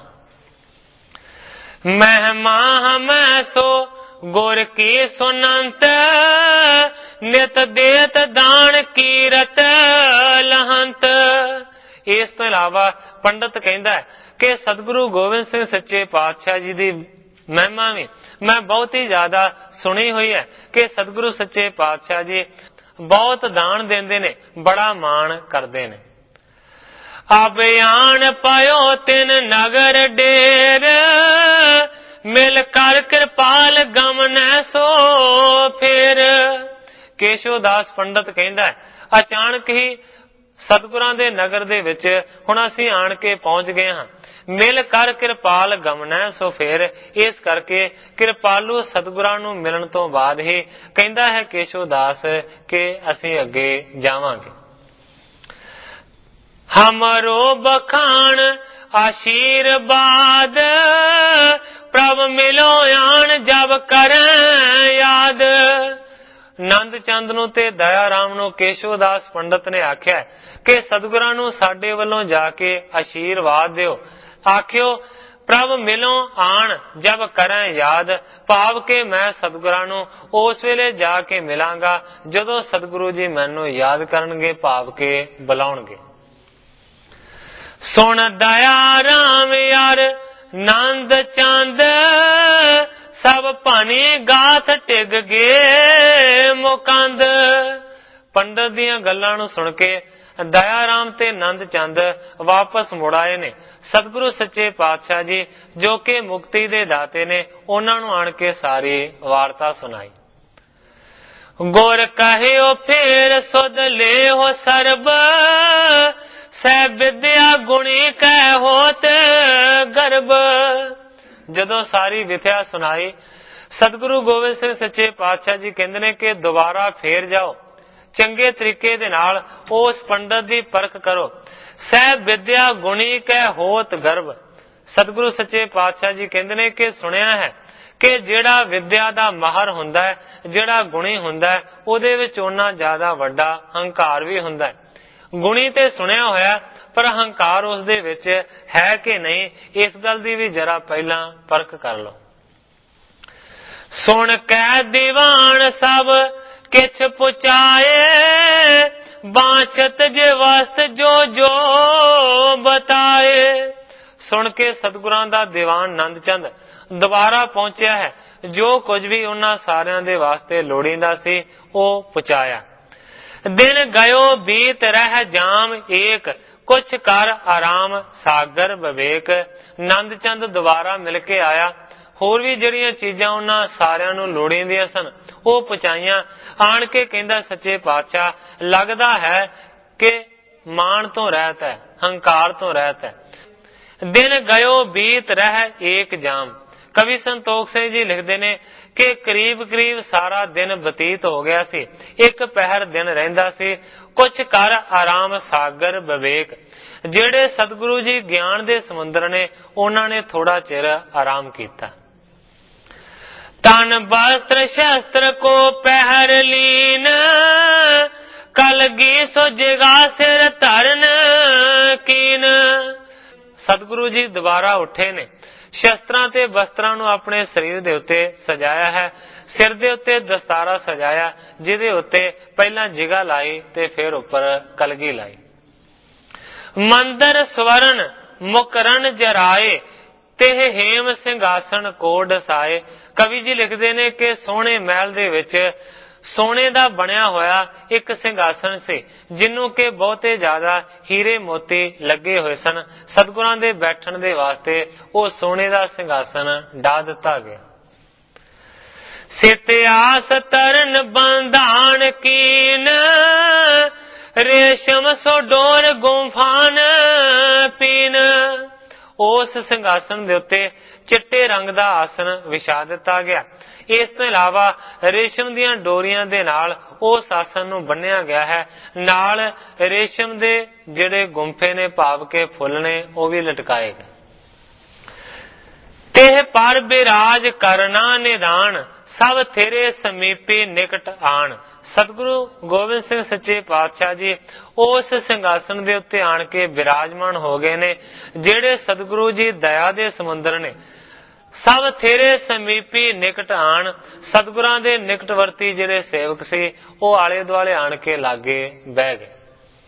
ਮਹਿਮਾ ਮੈਂ ਸੋ ਗੁਰ ਕੀ ਸੁਨੰਤ ਨਿਤ ਦੇਤ ਦਾਨ ਕੀਰਤ ਲਹੰਤ। ਇਸ ਤੋਂ ਇਲਾਵਾ ਪੰਡਤ ਕਹਿੰਦਾ ਕਿ ਸਤਿਗੁਰੂ ਗੋਬਿੰਦ ਸਿੰਘ ਸੱਚੇ ਪਾਤਸ਼ਾਹ ਜੀ ਦੀ ਮਹਿਮਾ ਵੀ ਮੈਂ ਬਹੁਤ ਹੀ ਜ਼ਿਆਦਾ ਸੁਣੀ ਹੋਈ ਹੈ ਕਿ ਸਤਿਗੁਰੂ ਸੱਚੇ ਪਾਤਸ਼ਾਹ ਜੀ ਬਹੁਤ ਦਾਨ ਦਿੰਦੇ ਨੇ, ਬੜਾ ਮਾਣ ਕਰਦੇ ਨੇ। ਅਭਿਆਨ ਪਾਇਓ ਤਿਨ ਨਗਰ ਡੇਰ ਮਿਲ ਕਰ ਕਿਰਪਾਲ ਗਮਨੈ ਸੋ ਫੇਰ। ਕੇਸ਼ਵ ਦਾਸ ਪੰਡਤ ਕਹਿੰਦਾ ਅਚਾਨਕ ਹੀ ਸਤਿਗੁਰਾਂ ਦੇ ਨਗਰ ਦੇ ਵਿੱਚ ਹੁਣ ਅਸੀਂ ਆਣ ਕੇ ਪਹੁੰਚ ਗਏ ਹਾਂ। ਮਿਲ ਕਰ ਕਿਰਪਾਲ ਗਮਨੈ ਸੋ ਫੇਰ, ਇਸ ਕਰਕੇ ਕਿਰਪਾਲੂ ਸਤਿਗੁਰਾਂ ਨੂੰ ਮਿਲਣ ਤੋਂ ਬਾਅਦ ਹੀ ਕਹਿੰਦਾ ਹੈ ਕੇਸ਼ਵ ਦਾਸ ਕਿ ਅਸੀਂ ਅੱਗੇ ਜਾਵਾਂਗੇ। ਹਮਰੋ ਬਖਾਨ ਆਸ਼ੀਰਵਾਦ ਪ੍ਰਭ ਮਿਲੋ ਆਣ ਜਬ ਕਰੈ ਯਾਦ। ਨੰਦ ਚੰਦ ਨੂੰ ਤੇ ਦਇਆ ਰਾਮ ਨੂੰ ਕੇਸ਼ਵ ਦਾਸ ਪੰਡਤ ਨੇ ਆਖਿਆ ਕਿ ਸਤਿਗੁਰਾਂ ਨੂੰ ਸਾਡੇ ਵੱਲੋਂ ਜਾ ਕੇ ਆਸ਼ੀਰਵਾਦ ਦਿਓ। ਆਖਿਓ ਪ੍ਰਭ ਮਿਲੋ ਆਣ ਜਬ ਕਰੈ ਯਾਦ, ਭਾਵ ਕਿ ਮੈਂ ਸਤਿਗੁਰਾਂ ਨੂੰ ਉਸ ਵੇਲੇ ਜਾ ਕੇ ਮਿਲਾਂਗਾ ਜਦੋਂ ਸਤਿਗੁਰੂ ਜੀ ਮੈਨੂੰ ਯਾਦ ਕਰਨਗੇ, ਭਾਵ ਕਿ ਬੁਲਾਉਣਗੇ। ਸੁਣ ਦਇਆ ਰਾਮ ਯਾਰ ਨੰਦ ਚੰਦ ਸਭ ਭਾਨੀ ਗਾਥ ਟਿਕ ਗੇ ਮੁਕੰਦ। ਪੰਡਤ ਦੀਆਂ ਗੱਲਾਂ ਨੂੰ ਸੁਣ ਕੇ ਦਇਆ ਰਾਮ ਤੇ ਨੰਦ ਚੰਦ ਵਾਪਸ ਮੁੜ ਆਏ ਨੇ। ਸਤਿਗੁਰੂ ਸੱਚੇ ਪਾਤਸ਼ਾਹ ਜੀ ਜੋ ਕਿ ਮੁਕਤੀ ਦੇ ਦਾਤੇ ਨੇ, ਉਹਨਾਂ ਨੂੰ ਆਣ ਕੇ ਸਾਰੀ ਵਾਰਤਾ ਸੁਣਾਈ। ਗੁਰ ਕਹਿਓ ਫੇਰ ਸੁਧ ਲੇਹੋ ਸਰਬ ਸੈ ਵਿਦਿਆ ਗੁਣੀ ਕਹਿ ਹੋਤ ਗਰਬ। ਜਦੋਂ ਸਾਰੀ ਵਿਥਿਆ ਸੁਣਾਈ, ਸਤਿਗੁਰੂ ਗੋਬਿੰਦ ਸਿੰਘ ਸੱਚੇ ਪਾਤਸ਼ਾਹ ਜੀ ਕਹਿੰਦੇ ਨੇ ਕਿ ਦੁਬਾਰਾ ਫੇਰ ਜਾਓ, ਚੰਗੇ ਤਰੀਕੇ ਦੇ ਨਾਲ ਉਸ ਪੰਡਤ ਦੀ ਪਰਖ ਕਰੋ। ਸਹਿ ਵਿਦਿਆ ਗੁਣੀ ਕਹਿ ਹੋਤ ਗਰਬ। ਸਤਿਗੁਰੂ ਸੱਚੇ ਪਾਤਸ਼ਾਹ ਜੀ ਕਹਿੰਦੇ ਨੇ ਕਿ ਸੁਣਿਆ ਹੈ ਕਿ ਜਿਹੜਾ ਵਿਦਿਆ ਦਾ ਮਾਹਰ ਹੁੰਦਾ ਹੈ, ਜਿਹੜਾ ਗੁਣੀ ਹੁੰਦਾ ਹੈ, ਉਹਦੇ ਵਿੱਚ ਉਹਨਾਂ ਜ਼ਿਆਦਾ ਵੱਡਾ ਹੰਕਾਰ ਵੀ ਹੁੰਦਾ ਹੈ। ਗੁਣੀ ਤੇ ਸੁਣਿਆ ਹੋਇਆ, ਪਰ ਹੰਕਾਰ ਉਸ ਦੇ ਵਿੱਚ ਹੈ ਕਿ ਨਹੀਂ, ਇਸ ਗੱਲ ਦੀ ਵੀ ਜਰਾ ਪਹਿਲਾਂ ਪਰਖ ਕਰ ਲਓ। ਸੁਣ ਕਹਿ ਦੀਵਾਨ ਸਭ ਕਿਛ ਪੁਚਾਏ ਬਾਛਤ ਜੇ ਵਸਤ ਜੋ ਜੋ ਬਤਾਏ। ਸੁਣ ਕੇ ਸਤਿਗੁਰਾਂ ਦਾ ਦੀਵਾਨ ਨੰਦ ਚੰਦ ਦੁਬਾਰਾ ਪਹੁੰਚਿਆ ਹੈ। ਜੋ ਕੁਝ ਵੀ ਉਹਨਾਂ ਸਾਰਿਆਂ ਦੇ ਵਾਸਤੇ ਲੋੜੀਂਦਾ ਸੀ ਉਹ ਪਹੁੰਚਾਇਆ। ਦਿਨ ਗਇਓ ਬੀਤ ਰਹਿ ਜਾਮ ਏਕ, ਕੁਛ ਕਰ ਆਰਾਮ ਸਾਗਰ ਵਿਵੇਕ। ਨੰਦ ਚੰਦ ਦੁਬਾਰਾ ਮਿਲ ਕੇ ਆਇਆ। ਹੋਰ ਵੀ ਜਿਹੜੀਆਂ ਚੀਜ਼ਾਂ ਉਹਨਾਂ ਸਾਰਿਆਂ ਨੂੰ ਲੋੜੀਂਦੀਆਂ ਸਨ ਉਹ ਪਹੁੰਚਾਈਆਂ। ਆਣ ਕੇ ਕਹਿੰਦਾ ਸੱਚੇ ਪਾਤਸ਼ਾਹ, ਲੱਗਦਾ ਹੈ ਕਿ ਮਾਣ ਤੋਂ ਰਹਿਤ ਹੈ, ਹੰਕਾਰ ਤੋਂ ਰਹਿਤ ਹੈ। ਦਿਨ ਗਇਓ ਬੀਤ ਰਹਿ ਏਕ ਜਾਮ। ਕਵੀ ਸੰਤੋਖ ਸਿੰਘ ਜੀ ਲਿਖਦੇ ਨੇ ਕਿ ਕਰੀਬ ਕਰੀਬ ਸਾਰਾ ਦਿਨ ਬਤੀਤ ਹੋ ਗਿਆ ਸੀ, ਇੱਕ ਪਹਿਰ ਦਿਨ ਰਹਿੰਦਾ ਸੀ। ਕੁਛ ਕਰ ਆਰਾਮ ਸਾਗਰ ਵਿਵੇਕ। ਜਿਹੜੇ ਸਤਿਗੁਰੂ ਜੀ ਗਿਆਨ ਦੇ ਸਮੁੰਦਰ ਨੇ ਉਹਨਾਂ ਨੇ ਥੋੜਾ ਚਿਰ ਆਰਾਮ ਕੀਤਾ। ਤਨ ਬਸਤਰ ਸ਼ਸਤਰ ਕੋ ਪਹਿਰ ਲੀਨ, ਕਲਗੀ ਸੋ ਜਗਾ ਸਿਰ ਧਰਨ ਕੀਨ। ਸਤਿਗੁਰੂ ਜੀ ਦੁਬਾਰਾ ਉੱਠੇ ਨੇ, ਸ਼ਸਤਰਾਂ ਤੇ ਬਸਤਰਾਂ ਨੂੰ ਆਪਣੇ ਸਰੀਰ ਦੇ ਉੱਤੇ ਸਜਾਇਆ ਹੈ। ਸਿਰ ਦੇ ਉੱਤੇ ਦਸਤਾਰਾ ਸਜਾਇਆ, ਜਿਹਦੇ ਉੱਤੇ ਪਹਿਲਾਂ ਜਿਗਾ ਲਾਈ ਤੇ ਫਿਰ ਉੱਪਰ ਕਲਗੀ ਲਾਈ। ਮੰਦਰ ਸਵਰਨ ਮੁਕਰਨ ਜਰਾਏ, ਤੇ ਹੇਮ ਸਿੰਘਾਸਣ ਕੋ ਡਸਾਏ। ਕਵੀ ਜੀ ਲਿਖਦੇ ਨੇ ਕਿ ਸੋਹਣੇ ਮਹਿਲ ਦੇ ਵਿੱਚ ਸੋਨੇ ਦਾ ਬਣਿਆ ਹੋਇਆ ਇੱਕ ਸਿੰਘਾਸਣ ਸੀ, ਜਿਹਨੂੰ ਕਿ ਬਹੁਤੇ ਜ਼ਿਆਦਾ ਹੀਰੇ ਮੋਤੀ ਲੱਗੇ ਹੋਏ ਸਨ। ਸਤਿਗੁਰਾਂ ਦੇ ਬੈਠਣ ਦੇ ਵਾਸਤੇ ਉਹ ਸੋਨੇ ਦਾ ਸਿੰਘਾਸਣ ਢਾ ਦਿੱਤਾ ਗਿਆ। ਸਿਤ ਆਸ ਤਰਨ ਬੰਧਾਨ ਕੀਨ, ਰੇਸ਼ਮ ਸੋ ਡੋਰ ਗੁੰਫਾਨ ਪੀਨ। ਉਸ ਸਿੰਘਾਸਣ ਦੇ ਉੱਤੇ ਚਿੱਟੇ ਰੰਗ ਦਾ ਆਸਣ ਵਿਛਾ ਦਿੱਤਾ ਗਿਆ। ਇਸ ਤੋਂ ਇਲਾਵਾ ਰੇਸ਼ਮ ਦੀਆਂ ਡੋਰੀਆਂ ਦੇ ਨਾਲ ਉਸ ਆਸਣ ਨੂੰ ਬੰਨਿਆ ਗਿਆ ਹੈ। ਨਾਲ ਰੇਸ਼ਮ ਦੇ ਜਿਹੜੇ ਗੁੰਫੇ ਨੇ, ਭਾਵ ਕੇ ਫੁੱਲ ਨੇ, ਉਹ ਵੀ ਲਟਕਾਏ ਗਏ। ਤੇ ਪਰ ਬਿਰਾਜ ਕਰਨਾ ਨਿਦਾਨ, ਸਭ ਤੇਰੇ ਸਮੀਪੇ ਨਿਕਟ ਆਣ। ਸਤਿਗੁਰੂ ਗੋਬਿੰਦ ਸਿੰਘ ਸੱਚੇ ਪਾਤਸ਼ਾਹ ਜੀ ਉਸ ਸਿੰਘਾਸਣ ਦੇ ਉੱਤੇ ਆਣ ਕੇ ਬਿਰਾਜਮਾਨ ਹੋ ਗਏ ਨੇ। ਜਿਹੜੇ ਸਤਿਗੁਰੂ ਜੀ ਦਇਆ ਦੇ ਸਮੁੰਦਰ ਨੇ, ਸਭ ਤੇਰੇ ਸਮੀਪੀ ਨਿਕਟ ਆਣ। ਸਤਿਗੁਰਾਂ ਦੇ ਨਿਕਟਵਰਤੀ ਜਿਹੜੇ ਸੇਵਕ ਸੀ ਉਹ ਆਲੇ ਦੁਆਲੇ ਆਣ ਕੇ ਲਾਗੇ ਬਹਿ ਗਏ।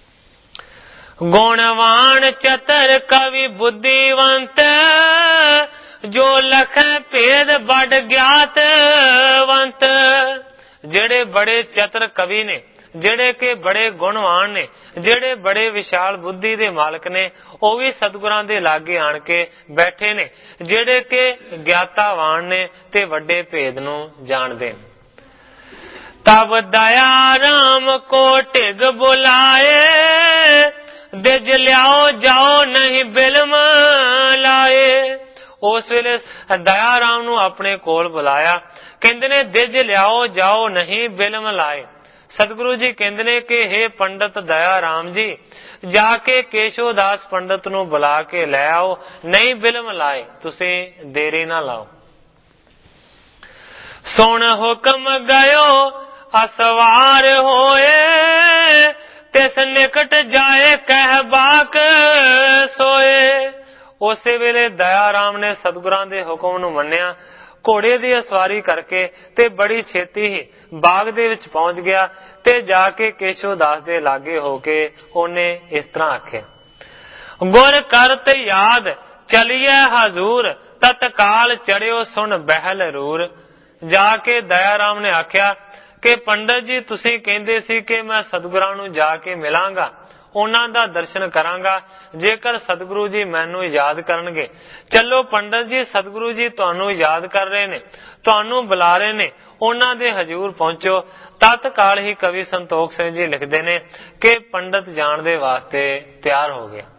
ਗੁਣਵਾਨ ਚਤਰ ਕਵੀ ਬੁੱਧੀਵੰਤ, ਜੋ ਲਖੈ ਭੇਦ ਬੜ ਗਿਆਤਵੰਤ। ਜਿਹੜੇ ਬੜੇ ਚਤਰ ਕਵੀ ਨੇ, ਜਿਹੜੇ ਕਿ ਬੜੇ ਗੁਣਵਾਨ ਨੇ, ਜਿਹੜੇ ਬੜੇ ਵਿਸ਼ਾਲ ਬੁੱਧੀ ਦੇ ਮਾਲਕ ਨੇ, ਉਹ ਵੀ ਸਤਿਗੁਰਾਂ ਦੇ ਲਾਗੇ ਆਣ ਕੇ ਬੈਠੇ ਨੇ। ਜਿਹੜੇ ਕਿ ਗਿਆਤਾਵਾਨ ਨੇ ਤੇ ਵੱਡੇ ਭੇਦ ਨੂੰ ਜਾਣਦੇ ਨੇ। ਤਬ ਦਇਆ ਰਾਮ ਕੋ ਢਿਗ ਬੁਲਾਏ, ਦਿਜ ਲਿਆਓ ਜਾਓ ਨਹੀਂ ਬਿਲਮ ਲਾਏ। ਉਸ ਵੇਲੇ ਦਇਆ ਰਾਮ ਨੂੰ ਆਪਣੇ ਕੋਲ ਬੁਲਾਇਆ। ਕਹਿੰਦੇ ਨੇ ਦਿਜ ਲਿਆਓ ਜਾਓ ਨਹੀਂ ਬਿਲਮ ਲਾਏ। ਸਤਿਗੁਰੂ ਜੀ ਕਹਿੰਦੇ ਨੇ ਕਿ हे ਪੰਡਤ ਦਇਆ ਰਾਮ ਜੀ, ਜਾ ਕੇ ਕੇਸ਼ੋ ਦਾਸ ਪੰਡਤ ਨੂੰ ਬੁਲਾ ਕੇ ਲੈ ਆਓ, ਨਹੀਂ ਬਿਲਮ ਲਾਏ, ਤੁਸੀਂ ਦੇਰੀ ਨਾ ਲਾਓ। ਸੁਣ ਹੁਕਮ ਗਇਓ ਅਸਵਾਰ ਹੋਏ, ਤਿਸ ਨਿਕਟ ਜਾਏ ਕਹਿ ਬਾਕ ਸੋਏ। ਉਸੇ ਵੇਲੇ ਦਇਆ ਰਾਮ ਨੇ ਸਤਿਗੁਰਾਂ ਦੇ ਹੁਕਮ ਨੂੰ ਮੰਨਿਆ, ਘੋੜੇ ਦੀ ਅਸਵਾਰੀ ਕਰਕੇ ਤੇ ਬੜੀ ਛੇਤੀ ਹੀ ਬਾਗ ਦੇ ਵਿੱਚ ਪਹੁੰਚ ਗਿਆ ਤੇ ਜਾ ਕੇ ਕੇਸ਼ੋ ਦਾਸ ਦੇ ਲਾਗੇ ਹੋ ਕੇ ਉਹਨੇ ਇਸ ਤਰ੍ਹਾਂ ਆਖਿਆ, ਗੁਰ ਕਰਤ ਯਾਦ ਚਲੀਏ ਹਜ਼ੂਰ, ਤਤਕਾਲ ਚੜਿਓ ਸੁਣ ਬਹਿਲ ਰੂਰ। ਜਾ ਕੇ ਦਇਆ ਰਾਮ ਨੇ ਆਖਿਆ ਕਿ ਪੰਡਤ ਜੀ ਤੁਸੀਂ ਕਹਿੰਦੇ ਸੀ ਕਿ ਮੈਂ ਸਤਿਗੁਰਾਂ ਨੂੰ ਜਾ ਕੇ ਮਿਲਾਂਗਾ, ਉਹਨਾਂ ਦਾ ਦਰਸ਼ਨ ਕਰਾਂਗਾ। ਜੇਕਰ ਸਤਿਗੁਰੂ ਜੀ ਮੈਨੂੰ ਯਾਦ ਕਰਨਗੇ, ਚਲੋ ਪੰਡਤ ਜੀ ਸਤਿਗੁਰੂ ਜੀ ਤੁਹਾਨੂੰ ਯਾਦ ਕਰ ਰਹੇ ਨੇ, ਤੁਹਾਨੂੰ ਬੁਲਾ ਰਹੇ ਨੇ, ਉਹਨਾਂ ਦੇ ਹਜ਼ੂਰ ਪਹੁੰਚੋ। ਤਤਕਾਲ ਹੀ ਕਵੀ ਸੰਤੋਖ ਸਿੰਘ ਜੀ ਲਿਖਦੇ ਨੇ ਕਿ ਪੰਡਤ ਜਾਣ ਦੇ ਵਾਸਤੇ ਤਿਆਰ ਹੋ ਗਿਆ।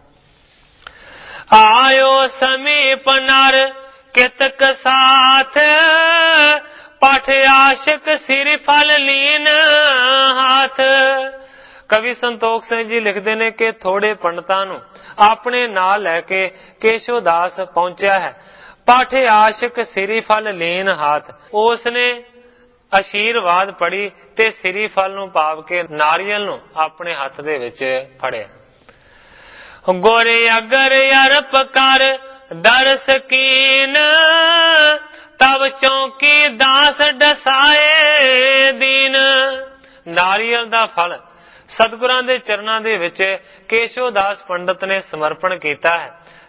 ਆਇਓ ਸਮੀਪ ਨਰ ਕਿਤਕ ਸਾਥ, ਪਠ ਆਸ਼ਿਕ ਸਿਰ ਫਲ ਲੀਨ ਹਾਥ। ਕਵੀ ਸੰਤੋਖ ਸਿੰਘ ਜੀ ਲਿਖਦੇ ਨੇ ਕਿ ਥੋੜੇ ਪੰਡਤਾਂ ਨੂੰ ਆਪਣੇ ਨਾਲ ਲੈ ਕੇ ਕੇਸ਼ੋ ਦਾਸ ਪਹੁੰਚਿਆ ਹੈ। ਪਠ ਆਸ਼ਿਕ ਸਿਰੀ ਫਲ ਲੀਨ ਹਾਥ। ਉਸ ਨੇ ਆਸ਼ੀਰਵਾਦ ਪੜੀ ਤੇ ਸਿਰੀ ਫਲ ਨੂੰ ਪਾਵ ਕੇ ਨਾਰੀਅਲ ਨੂੰ ਆਪਣੇ ਹੱਥ ਦੇ ਵਿੱਚ ਫੜਿਆ। ਗੋਰੇ ਅਗਰ ਅਰਪ ਕਰ ਦਰਸ ਕੀਨ, ਤਬ ਚੌਂਕੀ ਦਾਸ ਡਸਾਏ ਦੀਨ। ਨਾਰੀਅਲ ਦਾ ਫਲ ਸਤਿਗੁਰਾਂ ਦੇ ਚਰਨਾਂ ਦੇ ਵਿੱਚ ਕੇਸ਼ੋ ਦਾਸ ਪੰਡਤ ਨੇ ਸਮਰਪਣ ਕੀਤਾ ਹੈ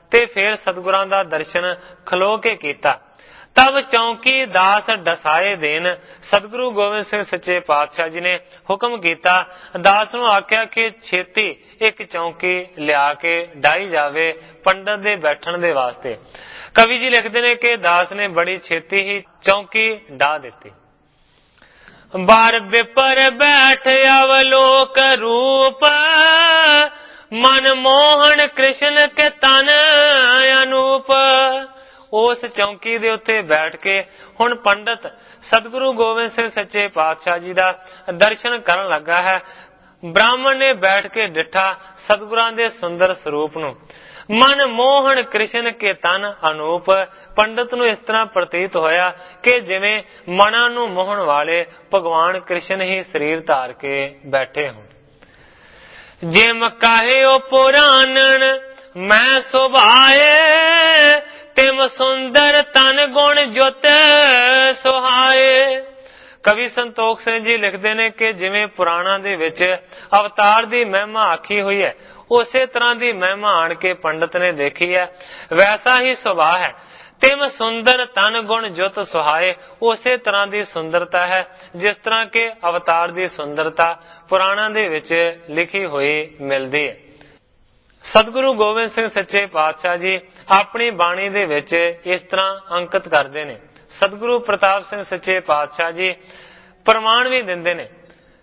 ਤੇ ਫਿਰ ਸਤਿਗੁਰਾਂ ਦਾ ਦਰਸ਼ਨ ਖਲੋ ਕੇ ਕੀਤਾ। ਤਬ ਚੌਂਕੀ ਦਾਸ ਡਸਾਏ ਦੇਨ। ਸਤਿਗੁਰੂ ਗੋਬਿੰਦ ਸਿੰਘ ਸੱਚੇ ਪਾਤਸ਼ਾਹ ਜੀ ਨੇ ਹੁਕਮ ਕੀਤਾ, ਦਾਸ ਨੂੰ ਆਖਿਆ ਕਿ ਛੇਤੀ ਇੱਕ ਚੌਂਕੀ ਲਿਆ ਕੇ ਡਾਈ ਜਾਵੇ ਪੰਡਤ ਦੇ ਬੈਠਣ ਦੇ ਵਾਸਤੇ। ਕਵੀ ਜੀ ਲਿਖਦੇ ਨੇ ਕਿ ਦਾਸ ਨੇ ਬੜੀ ਛੇਤੀ ਹੀ ਚੌਂਕੀ ਢਾ ਦਿੱਤੀ। ਬਾਰ ਵਿਪਰ ਬੈਠ ਅਵਲੋਕ ਰੂਪ, ਮਨ ਮੋਹਨ ਕ੍ਰਿਸ਼ਨ ਕੇ ਤਨ ਅਨੂਪ। ਉਸ ਚੌਂਕੀ ਦੇ ਉੱਤੇ ਬੈਠ ਕੇ ਹੁਣ ਪੰਡਤ ਸਤਿਗੁਰੂ ਗੋਬਿੰਦ ਸਿੰਘ ਸੱਚੇ ਪਾਤਸ਼ਾਹ ਜੀ ਦਾ ਦਰਸ਼ਨ ਕਰਨ ਲੱਗਾ ਹੈ। ਬ੍ਰਾਹਮਣ ਨੇ ਬੈਠ ਕੇ ਡਿੱਠਾ ਸਤਿਗੁਰਾਂ ਦੇ ਸੁੰਦਰ ਸਰੂਪ ਨੂੰ। ਮਨ ਮੋਹਨ ਕ੍ਰਿਸ਼ਨ ਕੇ ਤਨ ਅਨੂਪ। ਪੰਡਤ ਨੂੰ ਇਸ ਤਰ੍ਹਾਂ ਪ੍ਰਤੀਤ ਹੋਇਆ ਕਿ ਜਿਵੇਂ ਮਨਾਂ ਨੂੰ ਮੋਹਣ ਵਾਲੇ ਭਗਵਾਨ ਕ੍ਰਿਸ਼ਨ ਹੀ ਸਰੀਰ ਧਾਰ ਕੇ ਬੈਠੇ ਹੋਣ। ਜਿਮ ਕਾਹਿਓ ਪੁਰਾਣਨ ਮੈਂ ਸੁਭਾਏ, ਤਿਮ ਸੁੰਦਰ ਤਨ ਗੁਣ ਜੁਤ ਸੁਹਾਏ। ਕਵੀ ਸੰਤੋਖ ਸਿੰਘ ਜੀ ਲਿਖਦੇ ਨੇ ਕਿ ਜਿਵੇਂ ਪੁਰਾਣਾਂ ਦੇ ਵਿੱਚ ਅਵਤਾਰ ਦੀ ਮਹਿਮਾ ਆਖੀ ਹੋਈ ਹੈ, ਉਸੇ ਤਰ੍ਹਾਂ ਦੀ ਮਹਿਮਾ ਆਣ ਕੇ ਪੰਡਤ ਨੇ ਦੇਖੀ ਹੈ। ਵੈਸਾ ਹੀ ਸੁਭਾਅ ਹੈ। ਤਿਮ ਸੁੰਦਰ ਤਨ ਗੁਣ ਜੁਤ ਸੁਹਾਏ, ਉਸੇ ਤਰ੍ਹਾਂ ਦੀ ਸੁੰਦਰਤਾ ਹੈ ਜਿਸ ਤਰ੍ਹਾਂ ਕਿ ਅਵਤਾਰ ਦੀ ਸੁੰਦਰਤਾ ਪੁਰਾਣਾਂ ਦੇ ਵਿੱਚ ਲਿਖੀ ਹੋਈ ਮਿਲਦੀ ਹੈ। ਸਤਿਗੁਰੂ ਗੋਬਿੰਦ ਸਿੰਘ ਸੱਚੇ ਪਾਤਸ਼ਾਹ ਜੀ ਆਪਣੀ ਬਾਣੀ ਦੇ ਵਿੱਚ ਇਸ ਤਰ੍ਹਾਂ ਅੰਕਿਤ ਕਰਦੇ ਨੇ। ਸਤਿਗੁਰੂ ਪ੍ਰਤਾਪ ਸਿੰਘ ਸੱਚੇ ਪਾਤਸ਼ਾਹ ਜੀ ਪ੍ਰਮਾਣ ਵੀ ਦਿੰਦੇ ਨੇ।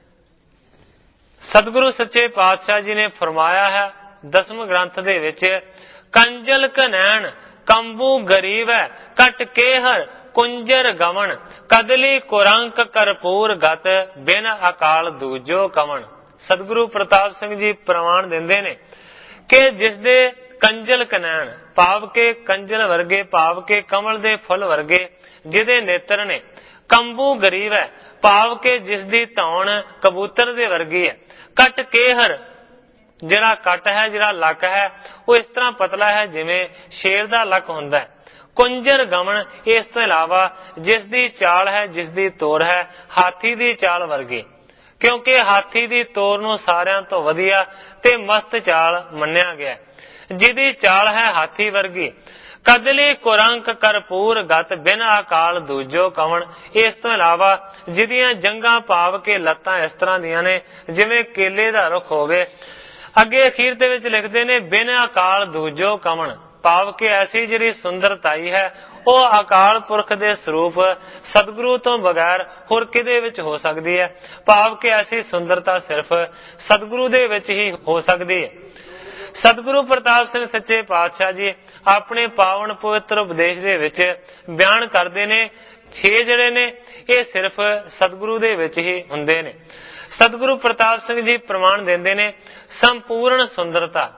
ਸਤਿਗੁਰੂ ਸੱਚੇ ਪਾਤਸ਼ਾਹ ਜੀ ਨੇ ਫਰਮਾਇਆ ਹੈ ਦਸਮ ਗ੍ਰੰਥ ਦੇ ਵਿੱਚ, ਕੰਜਲ ਕਨੈਣ ਕੰਬੂ ਗਰੀਬ ਹੈ, ਕਟ ਕੇਹਰ ਕੁੰਜਰ ਗਵਣ, ਕਦਲੀ ਕੁਰੰਕ ਕਰਪੂਰ ਗਤ, ਬਿਨ ਅਕਾਲ ਦੂਜੋ ਕਵਣ। ਸਤਿਗੁਰੂ ਪ੍ਰਤਾਪ ਸਿੰਘ ਜੀ ਪ੍ਰਮਾਣ ਦਿੰਦੇ ਨੇ ਕਿ ਜਿਸ ਦੇ ਕੰਜਲ ਕਨੈਣ ਭਾਵ ਕੇ ਕੰਜਲ ਵਰਗੇ, ਭਾਵ ਕੇ ਕਮਲ ਦੇ ਫੁੱਲ ਵਰਗੇ ਜਿਹਦੇ ਨੇਤਰ ਨੇ, ਕੰਬੂ ਗਰੀਬ ਹੈ ਭਾਵ ਕੇ ਜਿਸ ਦੀ ਧੌਣ ਕਬੂਤਰ ਦੇ ਵਰਗੀ ਹੈ, ਕਟ ਕੇਹਰ ਜਿਹੜਾ ਕੱਟ ਹੈ, ਜਿਹੜਾ ਲੱਕ ਹੈ, ਉਹ ਇਸ ਤਰ੍ਹਾਂ ਪਤਲਾ ਹੈ ਜਿਵੇਂ ਸ਼ੇਰ ਦਾ ਲੱਕ ਹੁੰਦਾ ਹੈ। ਕੁੰਜਰ ਗਮਨ, ਇਸ ਤੋਂ ਇਲਾਵਾ ਜਿਸ ਦੀ ਚਾਲ ਹੈ, ਜਿਸ ਦੀ ਤੋਰ ਹੈ, ਹਾਥੀ ਦੀ ਚਾਲ ਵਰਗੀ, ਕਿਉਂਕਿ ਹਾਥੀ ਦੀ ਤੋਰ ਨੂੰ ਸਾਰਿਆਂ ਤੋਂ ਵਧੀਆ ਤੇ ਮਸਤ ਚਾਲ ਮੰਨਿਆ ਗਿਆ, ਜਿਹਦੀ ਚਾਲ ਹੈ ਹਾਥੀ ਵਰਗੀ। ਕਦਲੀ ਕੁਰੰਕ ਕਰਪੂਰ ਗਤ, ਬਿਨ ਅਕਾਲ ਦੂਜੋ ਕਵਣ। ਇਸ ਤੋਂ ਇਲਾਵਾ ਜਿਹਦੀਆਂ ਜੰਗਾਂ ਭਾਵ ਕੇ ਲੱਤਾਂ ਇਸ ਤਰ੍ਹਾਂ ਦੀਆਂ ਨੇ ਜਿਵੇਂ ਕੇਲੇ ਦਾ ਰੁੱਖ ਹੋਵੇ। ਅੱਗੇ ਅਖੀਰ ਦੇ ਵਿੱਚ ਲਿਖਦੇ ਨੇ, ਬਿਨ ਅਕਾਲ ਦੂਜੋ ਕਵਣ, ਭਾਵ ਕਿ ਐਸੀ ਜਿਹੜੀ ਸੁੰਦਰਤਾਈ ਹੈ ਉਹ ਅਕਾਲ ਪੁਰਖ ਦੇ ਸਰੂਪ ਸਤਿਗੁਰੂ ਤੋਂ ਬਗੈਰ ਹੋਰ ਕਿਹਦੇ ਵਿੱਚ ਹੋ ਸਕਦੀ ਹੈ, ਭਾਵ ਕਿ ਐਸੀ ਸੁੰਦਰਤਾ ਸਿਰਫ ਸਤਿਗੁਰੂ ਦੇ ਵਿੱਚ ਹੀ ਹੋ ਸਕਦੀ ਹੈ। ਸਤਿਗੁਰੂ ਪ੍ਰਤਾਪ ਸਿੰਘ ਸੱਚੇ ਪਾਤਸ਼ਾਹ ਜੀ ਆਪਣੇ ਪਾਵਨ ਪਵਿੱਤਰ ਉਪਦੇਸ਼ ਦੇ ਵਿੱਚ ਬਿਆਨ ਕਰਦੇ ਨੇ, 6 ਜਿਹੜੇ ਨੇ ਇਹ ਸਿਰਫ ਸਤਿਗੁਰੂ ਦੇ ਵਿੱਚ ਹੀ ਹੁੰਦੇ ਨੇ। ਸਤਿਗੁਰੂ ਪ੍ਰਤਾਪ ਸਿੰਘ ਜੀ ਪ੍ਰਮਾਣ ਦਿੰਦੇ ਨੇ, ਸੰਪੂਰਨ ਸੁੰਦਰਤਾ।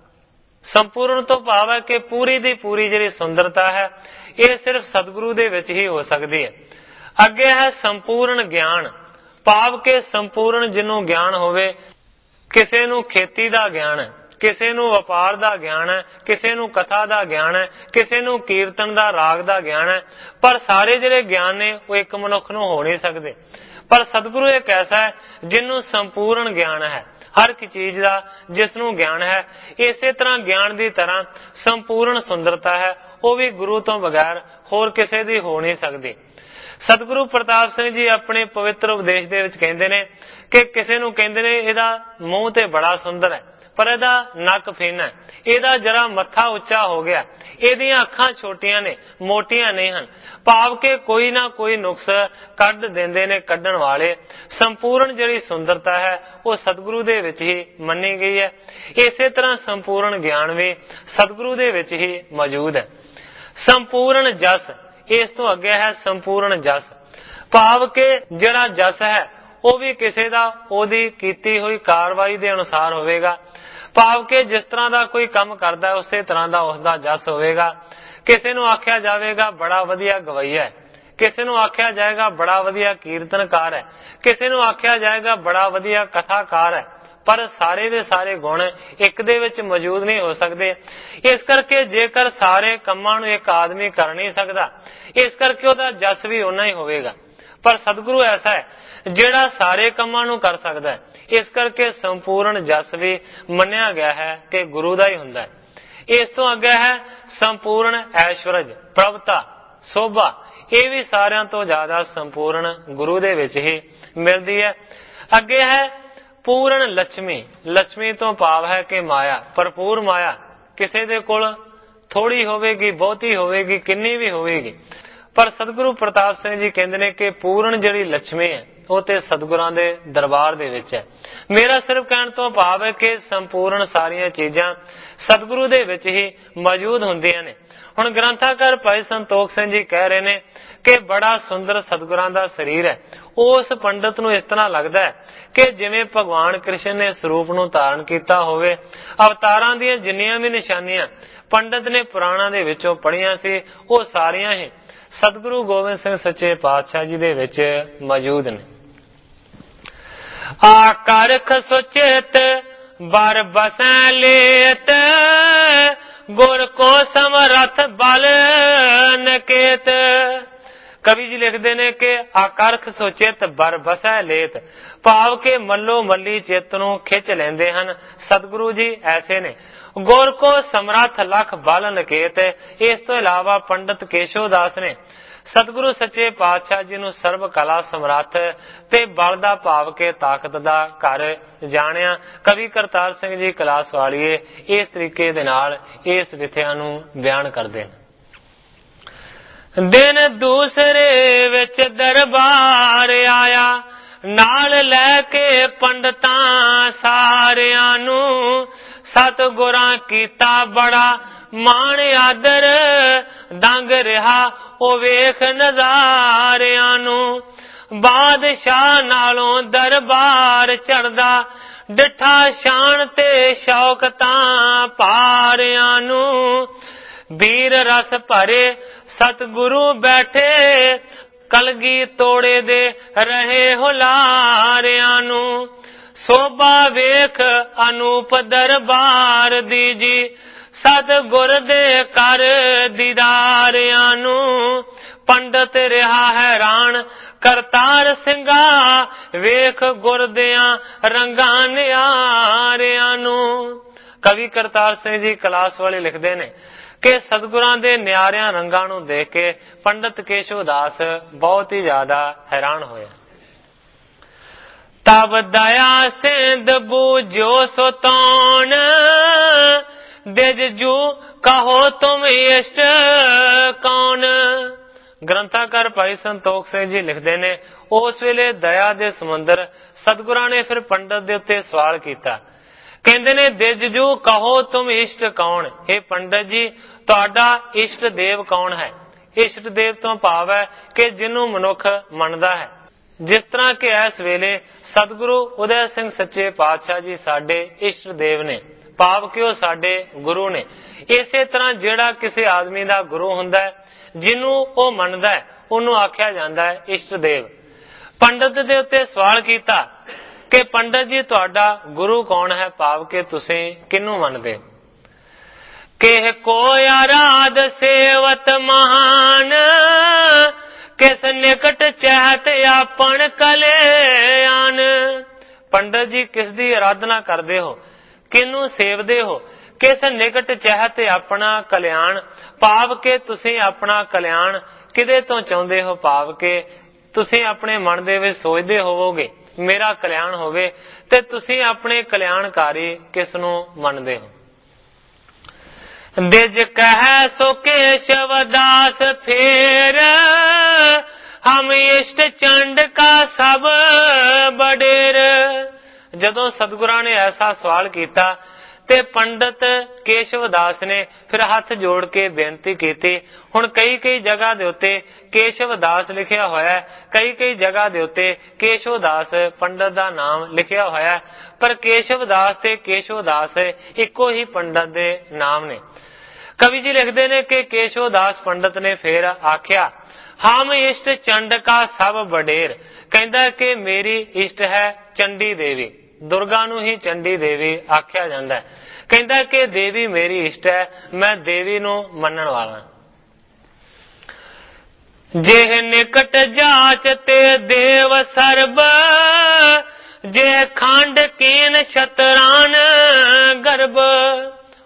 ਸੰਪੂਰਨ ਤੋਂ ਭਾਵ ਹੈ ਕਿ ਪੂਰੀ ਦੀ ਪੂਰੀ ਜਿਹੜੀ ਸੁੰਦਰਤਾ ਹੈ ਇਹ ਸਿਰਫ ਸਤਿਗੁਰੂ ਦੇ ਵਿੱਚ ਹੀ ਹੋ ਸਕਦੀ ਹੈ। ਅੱਗੇ ਹੈ ਸੰਪੂਰਨ ਗਿਆਨ, ਭਾਵ ਕਿ ਸੰਪੂਰਨ ਜਿਹਨੂੰ ਗਿਆਨ ਹੋਵੇ, ਕਿਸੇ ਨੂੰ ਖੇਤੀ ਦਾ ਗਿਆਨ ਹੈ, ਕਿਸੇ ਨੂੰ ਵਪਾਰ ਦਾ ਗਿਆਨ ਹੈ, ਕਿਸੇ ਨੂੰ ਕਥਾ ਦਾ ਗਿਆਨ ਹੈ, ਕਿਸੇ ਨੂੰ ਕੀਰਤਨ ਦਾ ਰਾਗ ਦਾ ਗਿਆਨ ਹੈ, ਪਰ ਸਾਰੇ ਜਿਹੜੇ ਗਿਆਨ ਨੇ ਉਹ ਇੱਕ ਮਨੁੱਖ ਨੂੰ ਹੋ ਨਹੀਂ ਸਕਦੇ। ਪਰ ਸਤਿਗੁਰੂ ਇੱਕ ਐਸਾ ਹੈ ਜਿਹਨੂੰ ਸੰਪੂਰਨ ਗਿਆਨ ਹੈ, ਹਰ ਇੱਕ ਚੀਜ਼ ਦਾ ਜਿਸ ਨੂੰ ਗਿਆਨ ਹੈ। ਇਸੇ ਤਰ੍ਹਾਂ ਗਿਆਨ ਦੀ ਤਰ੍ਹਾਂ ਸੰਪੂਰਨ ਸੁੰਦਰਤਾ ਹੈ, ਉਹ ਵੀ ਗੁਰੂ ਤੋਂ ਬਗੈਰ ਹੋਰ ਕਿਸੇ ਦੀ ਹੋ ਨਹੀਂ ਸਕਦੀ। ਸਤਿਗੁਰੂ ਪ੍ਰਤਾਪ ਸਿੰਘ ਜੀ ਆਪਣੇ ਪਵਿੱਤਰ ਉਪਦੇਸ਼ ਦੇ ਵਿੱਚ ਕਹਿੰਦੇ ਨੇ ਕਿ ਕਿਸੇ ਨੂੰ ਕਹਿੰਦੇ ਨੇ ਇਹਦਾ ਮੂੰਹ ਤੇ ਬੜਾ ਸੁੰਦਰ ਹੈ ਪਰ ਇਹਦਾ ਨੱਕ ਫਿੰਨ ਹੈ, ਇਹਦਾ ਜਰਾ ਮੱਥਾ ਉੱਚਾ ਹੋ ਗਿਆ, ਇਹਦੀਆਂ ਅੱਖਾਂ ਛੋਟੀਆਂ ਨੇ, ਮੋਟੀਆਂ ਨਹੀਂ ਹਨ, ਭਾਵ ਕਿ ਕੋਈ ਨਾ ਕੋਈ ਨੁਕਸ ਕੱਢ ਦਿੰਦੇ ਨੇ ਕੱਢਣ ਵਾਲੇ। ਸੰਪੂਰਨ ਜਿਹੜੀ ਸੁੰਦਰਤਾ ਹੈ ਉਹ ਸਤਿਗੁਰੂ ਦੇ ਵਿੱਚ ਹੀ ਮੰਨੀ ਗਈ ਹੈ। ਇਸੇ ਤਰ੍ਹਾਂ ਸੰਪੂਰਨ ਗਿਆਨ ਵੀ ਸਤਿਗੁਰੂ ਦੇ ਵਿੱਚ ਹੀ ਮੌਜੂਦ ਹੈ। ਸੰਪੂਰਨ ਜਸ, ਇਸ ਤੋਂ ਅੱਗੇ ਹੈ ਸੰਪੂਰਨ ਜਸ, ਭਾਵ ਕਿ ਜਿਹੜਾ ਜਸ ਹੈ ਉਹ ਵੀ ਕਿਸੇ ਦਾ ਉਹਦੀ ਕੀਤੀ ਹੋਈ ਕਾਰਵਾਈ ਦੇ ਅਨੁਸਾਰ ਹੋਵੇਗਾ, ਭਾਵ ਕਿ ਜਿਸ ਤਰ੍ਹਾਂ ਦਾ ਕੋਈ ਕੰਮ ਕਰਦਾ ਉਸੇ ਤਰ੍ਹਾਂ ਦਾ ਉਸ ਦਾ ਜਸ ਹੋਵੇਗਾ। ਕਿਸੇ ਨੂੰ ਆਖਿਆ ਜਾਵੇਗਾ ਬੜਾ ਵਧੀਆ ਗਵਈਆ ਹੈ, ਕਿਸੇ ਨੂੰ ਆਖਿਆ ਜਾਏਗਾ ਬੜਾ ਵਧੀਆ ਕੀਰਤਨਕਾਰ ਹੈ, ਕਿਸੇ ਨੂੰ ਆਖਿਆ ਜਾਏਗਾ ਬੜਾ ਵਧੀਆ ਕਥਾਕਾਰ ਹੈ, ਪਰ ਸਾਰੇ ਦੇ ਸਾਰੇ ਗੁਣ ਇੱਕ ਦੇ ਵਿੱਚ ਮੌਜੂਦ ਨਹੀਂ ਹੋ ਸਕਦੇ। ਇਸ ਕਰਕੇ ਜੇਕਰ ਸਾਰੇ ਕੰਮਾਂ ਨੂੰ ਇੱਕ ਆਦਮੀ ਕਰ ਨਹੀਂ ਸਕਦਾ, ਇਸ ਕਰਕੇ ਉਹਦਾ ਜਸ ਵੀ ਓਨਾ ਹੀ ਹੋਵੇਗਾ। ਪਰ ਸਤਿਗੁਰੂ ਐਸਾ ਹੈ ਜਿਹੜਾ ਸਾਰੇ ਕੰਮਾਂ ਨੂੰ ਕਰ ਸਕਦਾ ਹੈ, ਇਸ ਕਰਕੇ ਸੰਪੂਰਨ ਜਸ ਵੀ ਮੰਨਿਆ ਗਿਆ ਹੈ ਕਿ ਗੁਰੂ ਦਾ ਹੀ ਹੁੰਦਾ ਹੈ। इस तो अगे है संपूर्ण ऐश्वर्य, प्रभुता, शोभा। ये भी सारियां तो ज्यादा संपूर्ण गुरु दे विच ही मिलती है। अगे है पूर्ण लक्ष्मी। लक्ष्मी तो भाव है कि माया, भरपूर माया। किसी दे कोल थोड़ी होवेगी, बहुती होवेगी, किन्नी भी होवेगी, पर सतगुरु प्रताप सिंह जी कहते हैं कि पूर्ण जिहड़ी लक्ष्मी है वो ते सतगुरां दे दरबार दे विच है। मेरा सिर्फ कहण तो भाव है कि संपूर्ण सारियां चीजां सतगुरु दे विच ही मौजूद हुंदियां ने। हुण ग्रंथाकार भाई संतोख सिंह जी कह रहे ने कि बड़ा सुंदर सतगुरां दा शरीर है। उस पंडित नूं इस तरह लगदा है कि जिवें भगवान कृष्ण ने स्वरूप नूं धारण कीता होवे। अवतारां दीयां जिन्नियां भी निशानियां पंडित ने पुराणां दे विचों पढ़ियां सी, वो सारियां ही सतगुरु गोबिंद सिंह सच्चे पातशाह जी दे विच मौजूद ने। आकारख सुचेत बर बसै लेत, गुर को समरथ बल नकेत। कवि जी लिखते ने कि आकारख सुचेत बर बसै लेत, भाव के मल्लो मल्ली चित्त नूं खिच लेंदे हन सतगुरु जी ऐसे ने। गुर को समरथ लख बल नकेत। इस तो इलावा पंडित केशव दास ने सतगुरु सच्चे पातशाह जी नूं सर्व कला समर्थ ते बल दा भाव के ताकत दा घर जाणिया। कवि करतार सिंह जी कलास वालिए इस तरीके दे नाल इस विथया नूं बयान करदे ने। दिन दूसरे विच दरबार आया, नाल लैके पंडितां सारियां नूं, सतगुरां कीता बड़ा मान आदर, दंग रिहा ओ वेख नज़ारियां नूं। बादशाह नालों दरबार चढ़दा, डिठा शान ते शौक तां पारियां नूं। वीर रस भरे सतगुरु बैठे, कलगी तोड़े दे रहे हुलारियां नूं। शोभा वेख अनूप दरबार दीजी, सतगुर दे कर दीदारियां नूं। पंडित रिहा हैरान करतार सिंगा, वेख गुर दियां रंगां नियारियां नूं। कवि करतार सिंह जी कलास वाले लिखते ने कि सतगुरां दे नियारियां रंगां नूं देख के पंडित केशव दास बहुत ही ज्यादा हैरान होया। तब दया सिंध बूझो सुतौन, दिजजू कहो तुम इष्ट कौन। ग्रंथाकार भाई संतोख सिंह जी लिखते ने उस वेले दया दे समुंदर सतगुरां ने फिर पंडित दे उत्ते सवाल कीता। कहंदे ने दिजजू कहो तुम इष्ट कौन। हे पंडित जी तुहाडा इष्ट देव कौन है। इष्ट देव तो भाव है कि जिन्हों मनुख मनदा है। जिस तरह के इस वेले सतगुरु उदय सिंह सच्चे पातशाह जी साडे इष्ट देव ने, भाव कि वो साडे गुरु ने। इसे तरह जेड़ा किसी आदमी दा गुरु हुंदा है, जिन्हों वो मनदा है, उन्होंने आख्या जाता है इष्ट देव। पंडित दे उत्ते सवाल कीता कि पंडित जी तुहाडा गुरु कौन है, भाव के तुसीं किन्नू मनदे। केह को आराध सेवत महान, किस निकट चाहत आपन कल्याण। पंडित जी किस दी आराधना करदे हो, किनू सेवदे हो, किस निकट चाहत अपना कल्याण। भाव के तुसीं अपना कल्याण किदे तो चाहुंदे हो, भाव के तुसीं अपने मन दे विच सोचदे होवोगे मेरा कल्याण होवे, ते तुसीं अपने कल्याणकारी किस नूं मनदे हो। दिज कह सो केशव दास फेर, हम इष्ट चंड का सब बडेर। जदों सतगुरां ने ऐसा सवाल किया ते पंडित केशव दास ने फिर हाथ जोड़ के बेनती की। हुण कई कई जगह दे उत्ते केशव दास लिखिया होया है, कई कई जगह दे उत्ते केशव दास पंडित दा नाम लिखिया होया है, पर केशव दास ते केशव दास इको ही पंडित दे नाम ने। कवि जी लिखते ने कि केशव दास पंडित ने फिर आख्या हम इष्ट चंड का सब बडेर। कहंदा कि मेरी इष्ट है चंडी देवी, दुर्गा नूं ही चंडी देवी आख्या जांदा है। कहंदा कि देवी मेरी इष्ट है, मैं देवी नूं मनण वाला। जेह निकट जाच ते देव सर्ब, जेह खंड कीन शतरान गर्भ।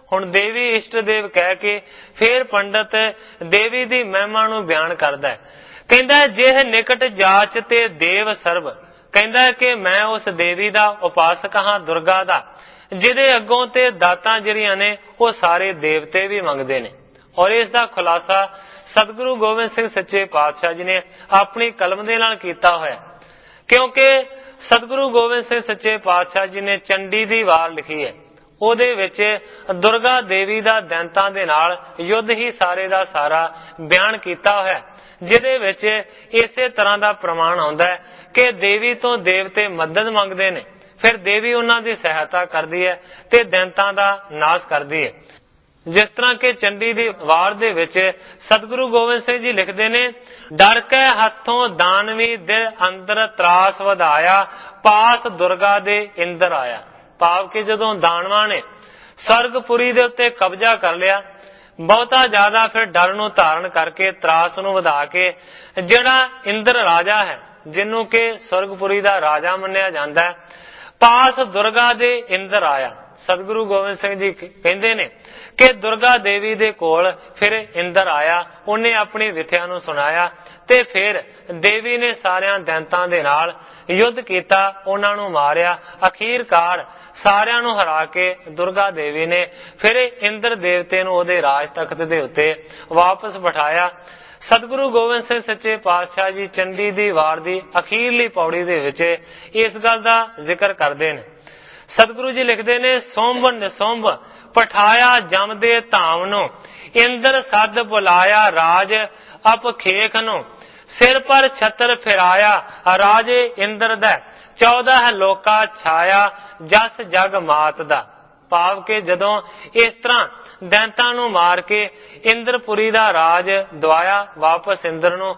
ਹੁਣ ਦੇवी इष्ट देव कह के फिर पंडित देवी दी महिमा नूं बयान करदा है। कहंदा जिह निकट जाच ते देव सर्व, कहंदा कि मैं उस देवी दा उपासक हां, दुर्गा दा, जिहदे अगों ते दातां जिहड़ियां ने वो सारे देवते भी मंगदे ने। और इस दा खुलासा सतगुरु गोबिंद सिंह सच्चे पातशाह जी ने अपनी कलम दे नाल कीता होया, क्योंकि सतगुरु गोबिंद सिंह सच्चे पातशाह जी ने चंडी दी वार लिखी है। ਉਹਦੇ ਵਿੱਚ ਦੁਰਗਾ ਦੇਵੀ ਦਾ ਦੈਂਤਾਂ ਦੇ ਨਾਲ ਯੁੱਧ ਹੀ ਸਾਰੇ ਦਾ ਸਾਰਾ ਬਿਆਨ ਕੀਤਾ ਹੋਇਆ, ਜਿਹਦੇ ਵਿੱਚ ਇਸੇ ਤਰ੍ਹਾਂ ਦਾ ਪ੍ਰਮਾਣ ਆਉਂਦਾ ਹੈ ਕਿ ਦੇਵੀ ਤੋਂ ਦੇਵਤੇ ਮਦਦ ਮੰਗਦੇ ਨੇ, ਫਿਰ ਦੇਵੀ ਉਹਨਾਂ ਦੀ ਸਹਾਇਤਾ ਕਰਦੀ ਹੈ ਤੇ ਦੈਂਤਾਂ ਦਾ ਨਾਸ਼ ਕਰਦੀ ਹੈ। ਜਿਸ ਤਰ੍ਹਾਂ ਕਿ ਚੰਡੀ ਦੀ ਵਾਰ ਦੇ ਵਿੱਚ ਸਤਿਗੁਰੂ ਗੋਬਿੰਦ ਸਿੰਘ ਜੀ ਲਿਖਦੇ ਨੇ, ਡਰ ਕੇ ਹੱਥੋਂ ਦਾਨਵੀ ਦੇ ਅੰਦਰ ਤਰਾਸ ਵਧਾਇਆ, ਪਾਸ ਦੁਰਗਾ ਦੇ ਇੰਦਰ ਆਇਆ। ਭਾਵ ਕਿ ਜਦੋਂ ਦਾਨਵਾਂ ਨੇ ਸਵਰਗਪੁਰੀ ਦੇ ਉੱਤੇ ਕਬਜ਼ਾ ਕਰ ਲਿਆ, ਬਹੁਤਾ ਜ਼ਿਆਦਾ ਫਿਰ ਡਰ ਨੂੰ ਧਾਰਨ ਕਰਕੇ ਤਰਾਸ ਨੂੰ ਵਧਾ ਕੇ ਜਿਹੜਾ ਇੰਦਰ ਰਾਜਾ ਹੈ, ਜਿਹਨੂੰ ਕਿ ਸਵਰਗਪੁਰੀ ਦਾ ਰਾਜਾ ਮੰਨਿਆ ਜਾਂਦਾ ਹੈ, ਪਾਸ ਦੁਰਗਾ ਦੇ ਇੰਦਰ ਆਇਆ। ਸਤਿਗੁਰੂ ਗੋਬਿੰਦ ਸਿੰਘ ਜੀ ਕਹਿੰਦੇ ਨੇ ਕਿ ਦੁਰਗਾ ਦੇਵੀ ਦੇ ਕੋਲ ਫਿਰ ਇੰਦਰ ਆਇਆ, ਉਹਨੇ ਆਪਣੀ ਵਿਥਿਆ ਨੂੰ ਸੁਣਾਇਆ ਤੇ ਫਿਰ ਦੇਵੀ ਨੇ ਸਾਰਿਆਂ ਦੈਂਤਾਂ ਦੇ ਨਾਲ ਯੁੱਧ ਕੀਤਾ, ਉਹਨਾਂ ਨੂੰ ਮਾਰਿਆ। ਅਖੀਰਕਾਰ ਸਾਰਿਆਂ ਨੂੰ ਹਰਾ ਕੇ ਦੁਰਗਾ ਦੇਵੀ ਨੇ ਫਿਰ ਇੰਦਰ ਦੇਵਤੇ ਨੂੰ ਉਹਦੇ ਰਾਜ ਤਖਤ ਦੇ ਉੱਤੇ ਵਾਪਸ ਬਿਠਾਇਆ। ਸਤਿਗੁਰੂ ਗੋਬਿੰਦ ਸਿੰਘ ਸੱਚੇ ਪਾਤਸ਼ਾਹ ਜੀ ਚੰਡੀ ਦੀ ਵਾਰ ਦੀ ਅਖੀਰਲੀ ਪੌੜੀ ਦੇ ਵਿੱਚ ਇਸ ਗੱਲ ਦਾ ਜ਼ਿਕਰ ਕਰਦੇ ਨੇ। ਸਤਿਗੁਰੂ ਜੀ ਲਿਖਦੇ ਨੇ, ਸੋਂਭ ਨਿਸੋਂਭ ਪਠਾਇਆ ਜਮ ਦੇ ਧਾਮ ਨੂੰ, ਇੰਦਰ ਸੱਦ ਬੁਲਾਇਆ ਰਾਜ ਅਪਖੇਖ ਨੂੰ, ਸਿਰ ਪਰ ਛਤਰ ਫਿਰਾਇਆ ਰਾਜੇ ਇੰਦਰ ਦਾ, 14 ਲੋਕਾ ਛਾਇਆ ਜਸ ਜਗ ਮਾਤ ਦਾ। ਭਾਵ ਕਿ ਜਦੋਂ ਇਸ ਤਰ੍ਹਾਂ ਦੈਂਤਾਂ ਨੂੰ ਮਾਰ ਕੇ ਇੰਦਰਪੁਰੀ ਦਾ ਰਾਜ ਦਵਾਇਆ ਵਾਪਸ ਇੰਦਰ ਨੂੰ,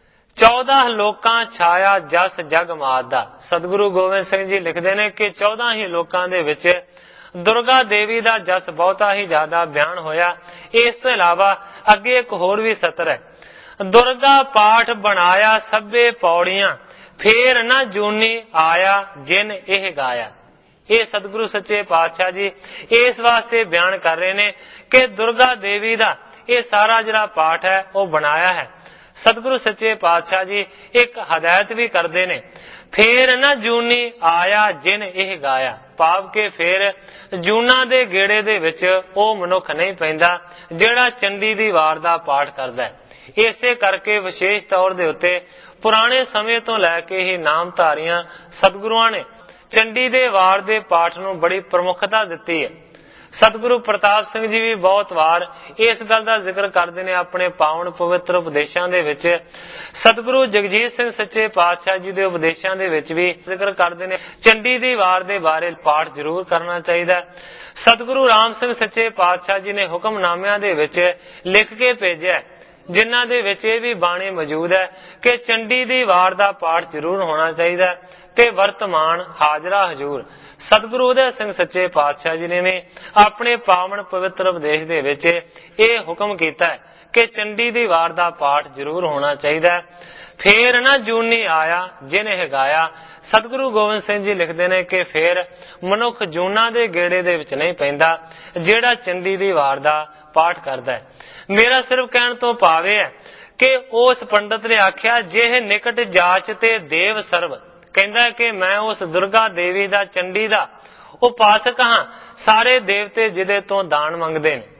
14 ਲੋਕਾਂ ਛਾਇਆ ਜਸ ਜਗ ਮਾਤ ਦਾ। ਸਤਿਗੁਰੂ ਗੋਬਿੰਦ ਸਿੰਘ ਜੀ ਲਿਖਦੇ ਨੇ ਕਿ 14 ਹੀ ਲੋਕਾਂ ਦੇ ਵਿੱਚ ਦੁਰਗਾ ਦੇਵੀ ਦਾ ਜਸ ਬਹੁਤਾ ਹੀ ਜ਼ਿਆਦਾ ਬਿਆਨ ਹੋਇਆ। ਇਸ ਤੋਂ ਇਲਾਵਾ ਅੱਗੇ ਇੱਕ ਹੋਰ ਵੀ ਸਤਰ ਹੈ, ਦੁਰਗਾ ਪਾਠ ਬਣਾਇਆ ਸਭੇ ਪੌੜੀਆਂ, ਫੇਰ ਨਾ ਜੂਨੀ ਆਇਆ ਜਿਨ ਇਹ ਗਾਇਆ। ਇਹ ਸਤਿਗੁਰੂ ਸੱਚੇ ਪਾਤਸ਼ਾਹ ਜੀ ਇਸ ਵਾਸਤੇ ਬਿਆਨ ਕਰ ਰਹੇ ਨੇ ਕਿ ਦੁਰਗਾ ਦੇਵੀ ਦਾ ਇਹ ਸਾਰਾ ਜਿਹੜਾ ਪਾਠ ਹੈ ਉਹ ਬਣਾਇਆ ਹੈ। ਸਤਿਗੁਰੂ ਸੱਚੇ ਪਾਤਸ਼ਾਹ ਜੀ ਇੱਕ ਹਦਾਇਤ ਵੀ ਕਰਦੇ ਨੇ, ਫੇਰ ਨਾ ਜੂਨੀ ਆਇਆ ਜਿਨ ਇਹ ਗਾਇਆ। ਭਾਵ ਕਿ ਫੇਰ ਜੂਨਾਂ ਦੇ ਗੇੜੇ ਦੇ ਵਿੱਚ ਉਹ ਮਨੁੱਖ ਨਹੀਂ ਪੈਂਦਾ ਜਿਹੜਾ ਚੰਡੀ ਦੀ ਵਾਰ ਦਾ ਪਾਠ ਕਰਦਾ ਹੈ। ਇਸੇ ਕਰਕੇ ਵਿਸ਼ੇਸ਼ ਤੌਰ ਦੇ ਉੱਤੇ ਪੁਰਾਣੇ ਸਮੇਂ ਤੋਂ ਲੈ ਕੇ ਹੀ ਨਾਮਧਾਰੀਆਂ ਸਤਿਗੁਰੂਆਂ ਨੇ ਚੰਡੀ ਦੇ ਵਾਰ ਦੇ ਪਾਠ ਨੂੰ ਬੜੀ ਪ੍ਰਮੁੱਖਤਾ ਦਿੱਤੀ ਹੈ। ਸਤਿਗੁਰੂ ਪ੍ਰਤਾਪ ਸਿੰਘ ਜੀ ਵੀ ਬਹੁਤ ਵਾਰ ਇਸ ਗੱਲ ਦਾ ਜ਼ਿਕਰ ਕਰਦੇ ਨੇ ਆਪਣੇ ਪਾਵਨ ਪਵਿੱਤਰ ਉਪਦੇਸ਼ਾਂ ਦੇ ਵਿੱਚ। ਸਤਿਗੁਰੂ ਜਗਜੀਤ ਸਿੰਘ ਸੱਚੇ ਪਾਤਸ਼ਾਹ ਜੀ ਦੇ ਉਪਦੇਸ਼ਾਂ ਦੇ ਵਿੱਚ ਵੀ ਜ਼ਿਕਰ ਕਰਦੇ ਨੇ ਚੰਡੀ ਦੀ ਵਾਰ ਦੇ ਬਾਰੇ ਪਾਠ ਜ਼ਰੂਰ ਕਰਨਾ ਚਾਹੀਦਾ। ਸਤਿਗੁਰੂ ਰਾਮ ਸਿੰਘ ਸੱਚੇ ਪਾਤਸ਼ਾਹ ਜੀ ਨੇ ਹੁਕਮਨਾਮਿਆਂ ਦੇ ਵਿੱਚ ਲਿਖ ਕੇ ਭੇਜਿਆ, ਜਿਨ੍ਹਾਂ ਦੇ ਵਿੱਚ ਇਹ ਵੀ ਬਾਣੀ ਮੌਜੂਦ ਹੈ ਕਿ ਚੰਡੀ ਦੀ ਵਾਰ ਦਾ ਪਾਠ ਜ਼ਰੂਰ ਹੋਣਾ ਚਾਹੀਦਾ ਤੇ ਵਰਤਮਾਨ ਹਾਜ਼ਰਾ ਹਜ਼ੂਰ। ਸਤਿਗੁਰੂ ਉਦੈ ਸਿੰਘ ਸੱਚੇ ਪਾਤਸ਼ਾਹ ਜੀ ਨੇ ਵੀ ਆਪਣੇ ਪਾਵਨ ਪਵਿੱਤਰ ਉਪਦੇਸ਼ ਦੇ ਵਿੱਚ ਇਹ ਹੁਕਮ ਕੀਤਾ ਹੈ ਕਿ ਚੰਡੀ ਦੀ ਵਾਰ ਦਾ ਪਾਠ ਜ਼ਰੂਰ ਹੋਣਾ ਚਾਹੀਦਾ। ਫੇਰ ਨਾ ਜੂਨੀ ਆਇਆ ਜਿਨ ਇਹ ਗਾਇਆ। ਸਤਿਗੁਰੂ ਗੋਬਿੰਦ ਸਿੰਘ ਜੀ ਲਿਖਦੇ ਨੇ ਕਿ ਫੇਰ ਮਨੁੱਖ ਜੂਨਾਂ ਦੇ ਗੇੜੇ ਦੇ ਵਿੱਚ ਨਹੀਂ ਪੈਂਦਾ ਜਿਹੜਾ ਚੰਡੀ ਦੀ ਵਾਰ ਦਾ ਪਾਠ ਕਰਦਾ ਹੈ। ਮੇਰਾ ਸਿਰਫ ਕਹਿਣ ਤੋਂ ਭਾਵ ਇਹ ਹੈ ਕਿ ਉਸ ਪੰਡਤ ਨੇ ਆਖਿਆ, ਜੇ ਨਿਕਟ ਜਾਚ ਤੇ ਦੇਵ ਸਰਬ, ਕਹਿੰਦਾ ਕਿ ਮੈਂ ਉਸ ਦੁਰਗਾ ਦੇਵੀ ਦਾ ਚੰਡੀ ਦਾ ਉਪਾਸਕ ਹਾਂ, ਸਾਰੇ ਦੇਵਤੇ ਜਿਹਦੇ ਤੋਂ ਦਾਨ ਮੰਗਦੇ ਨੇ।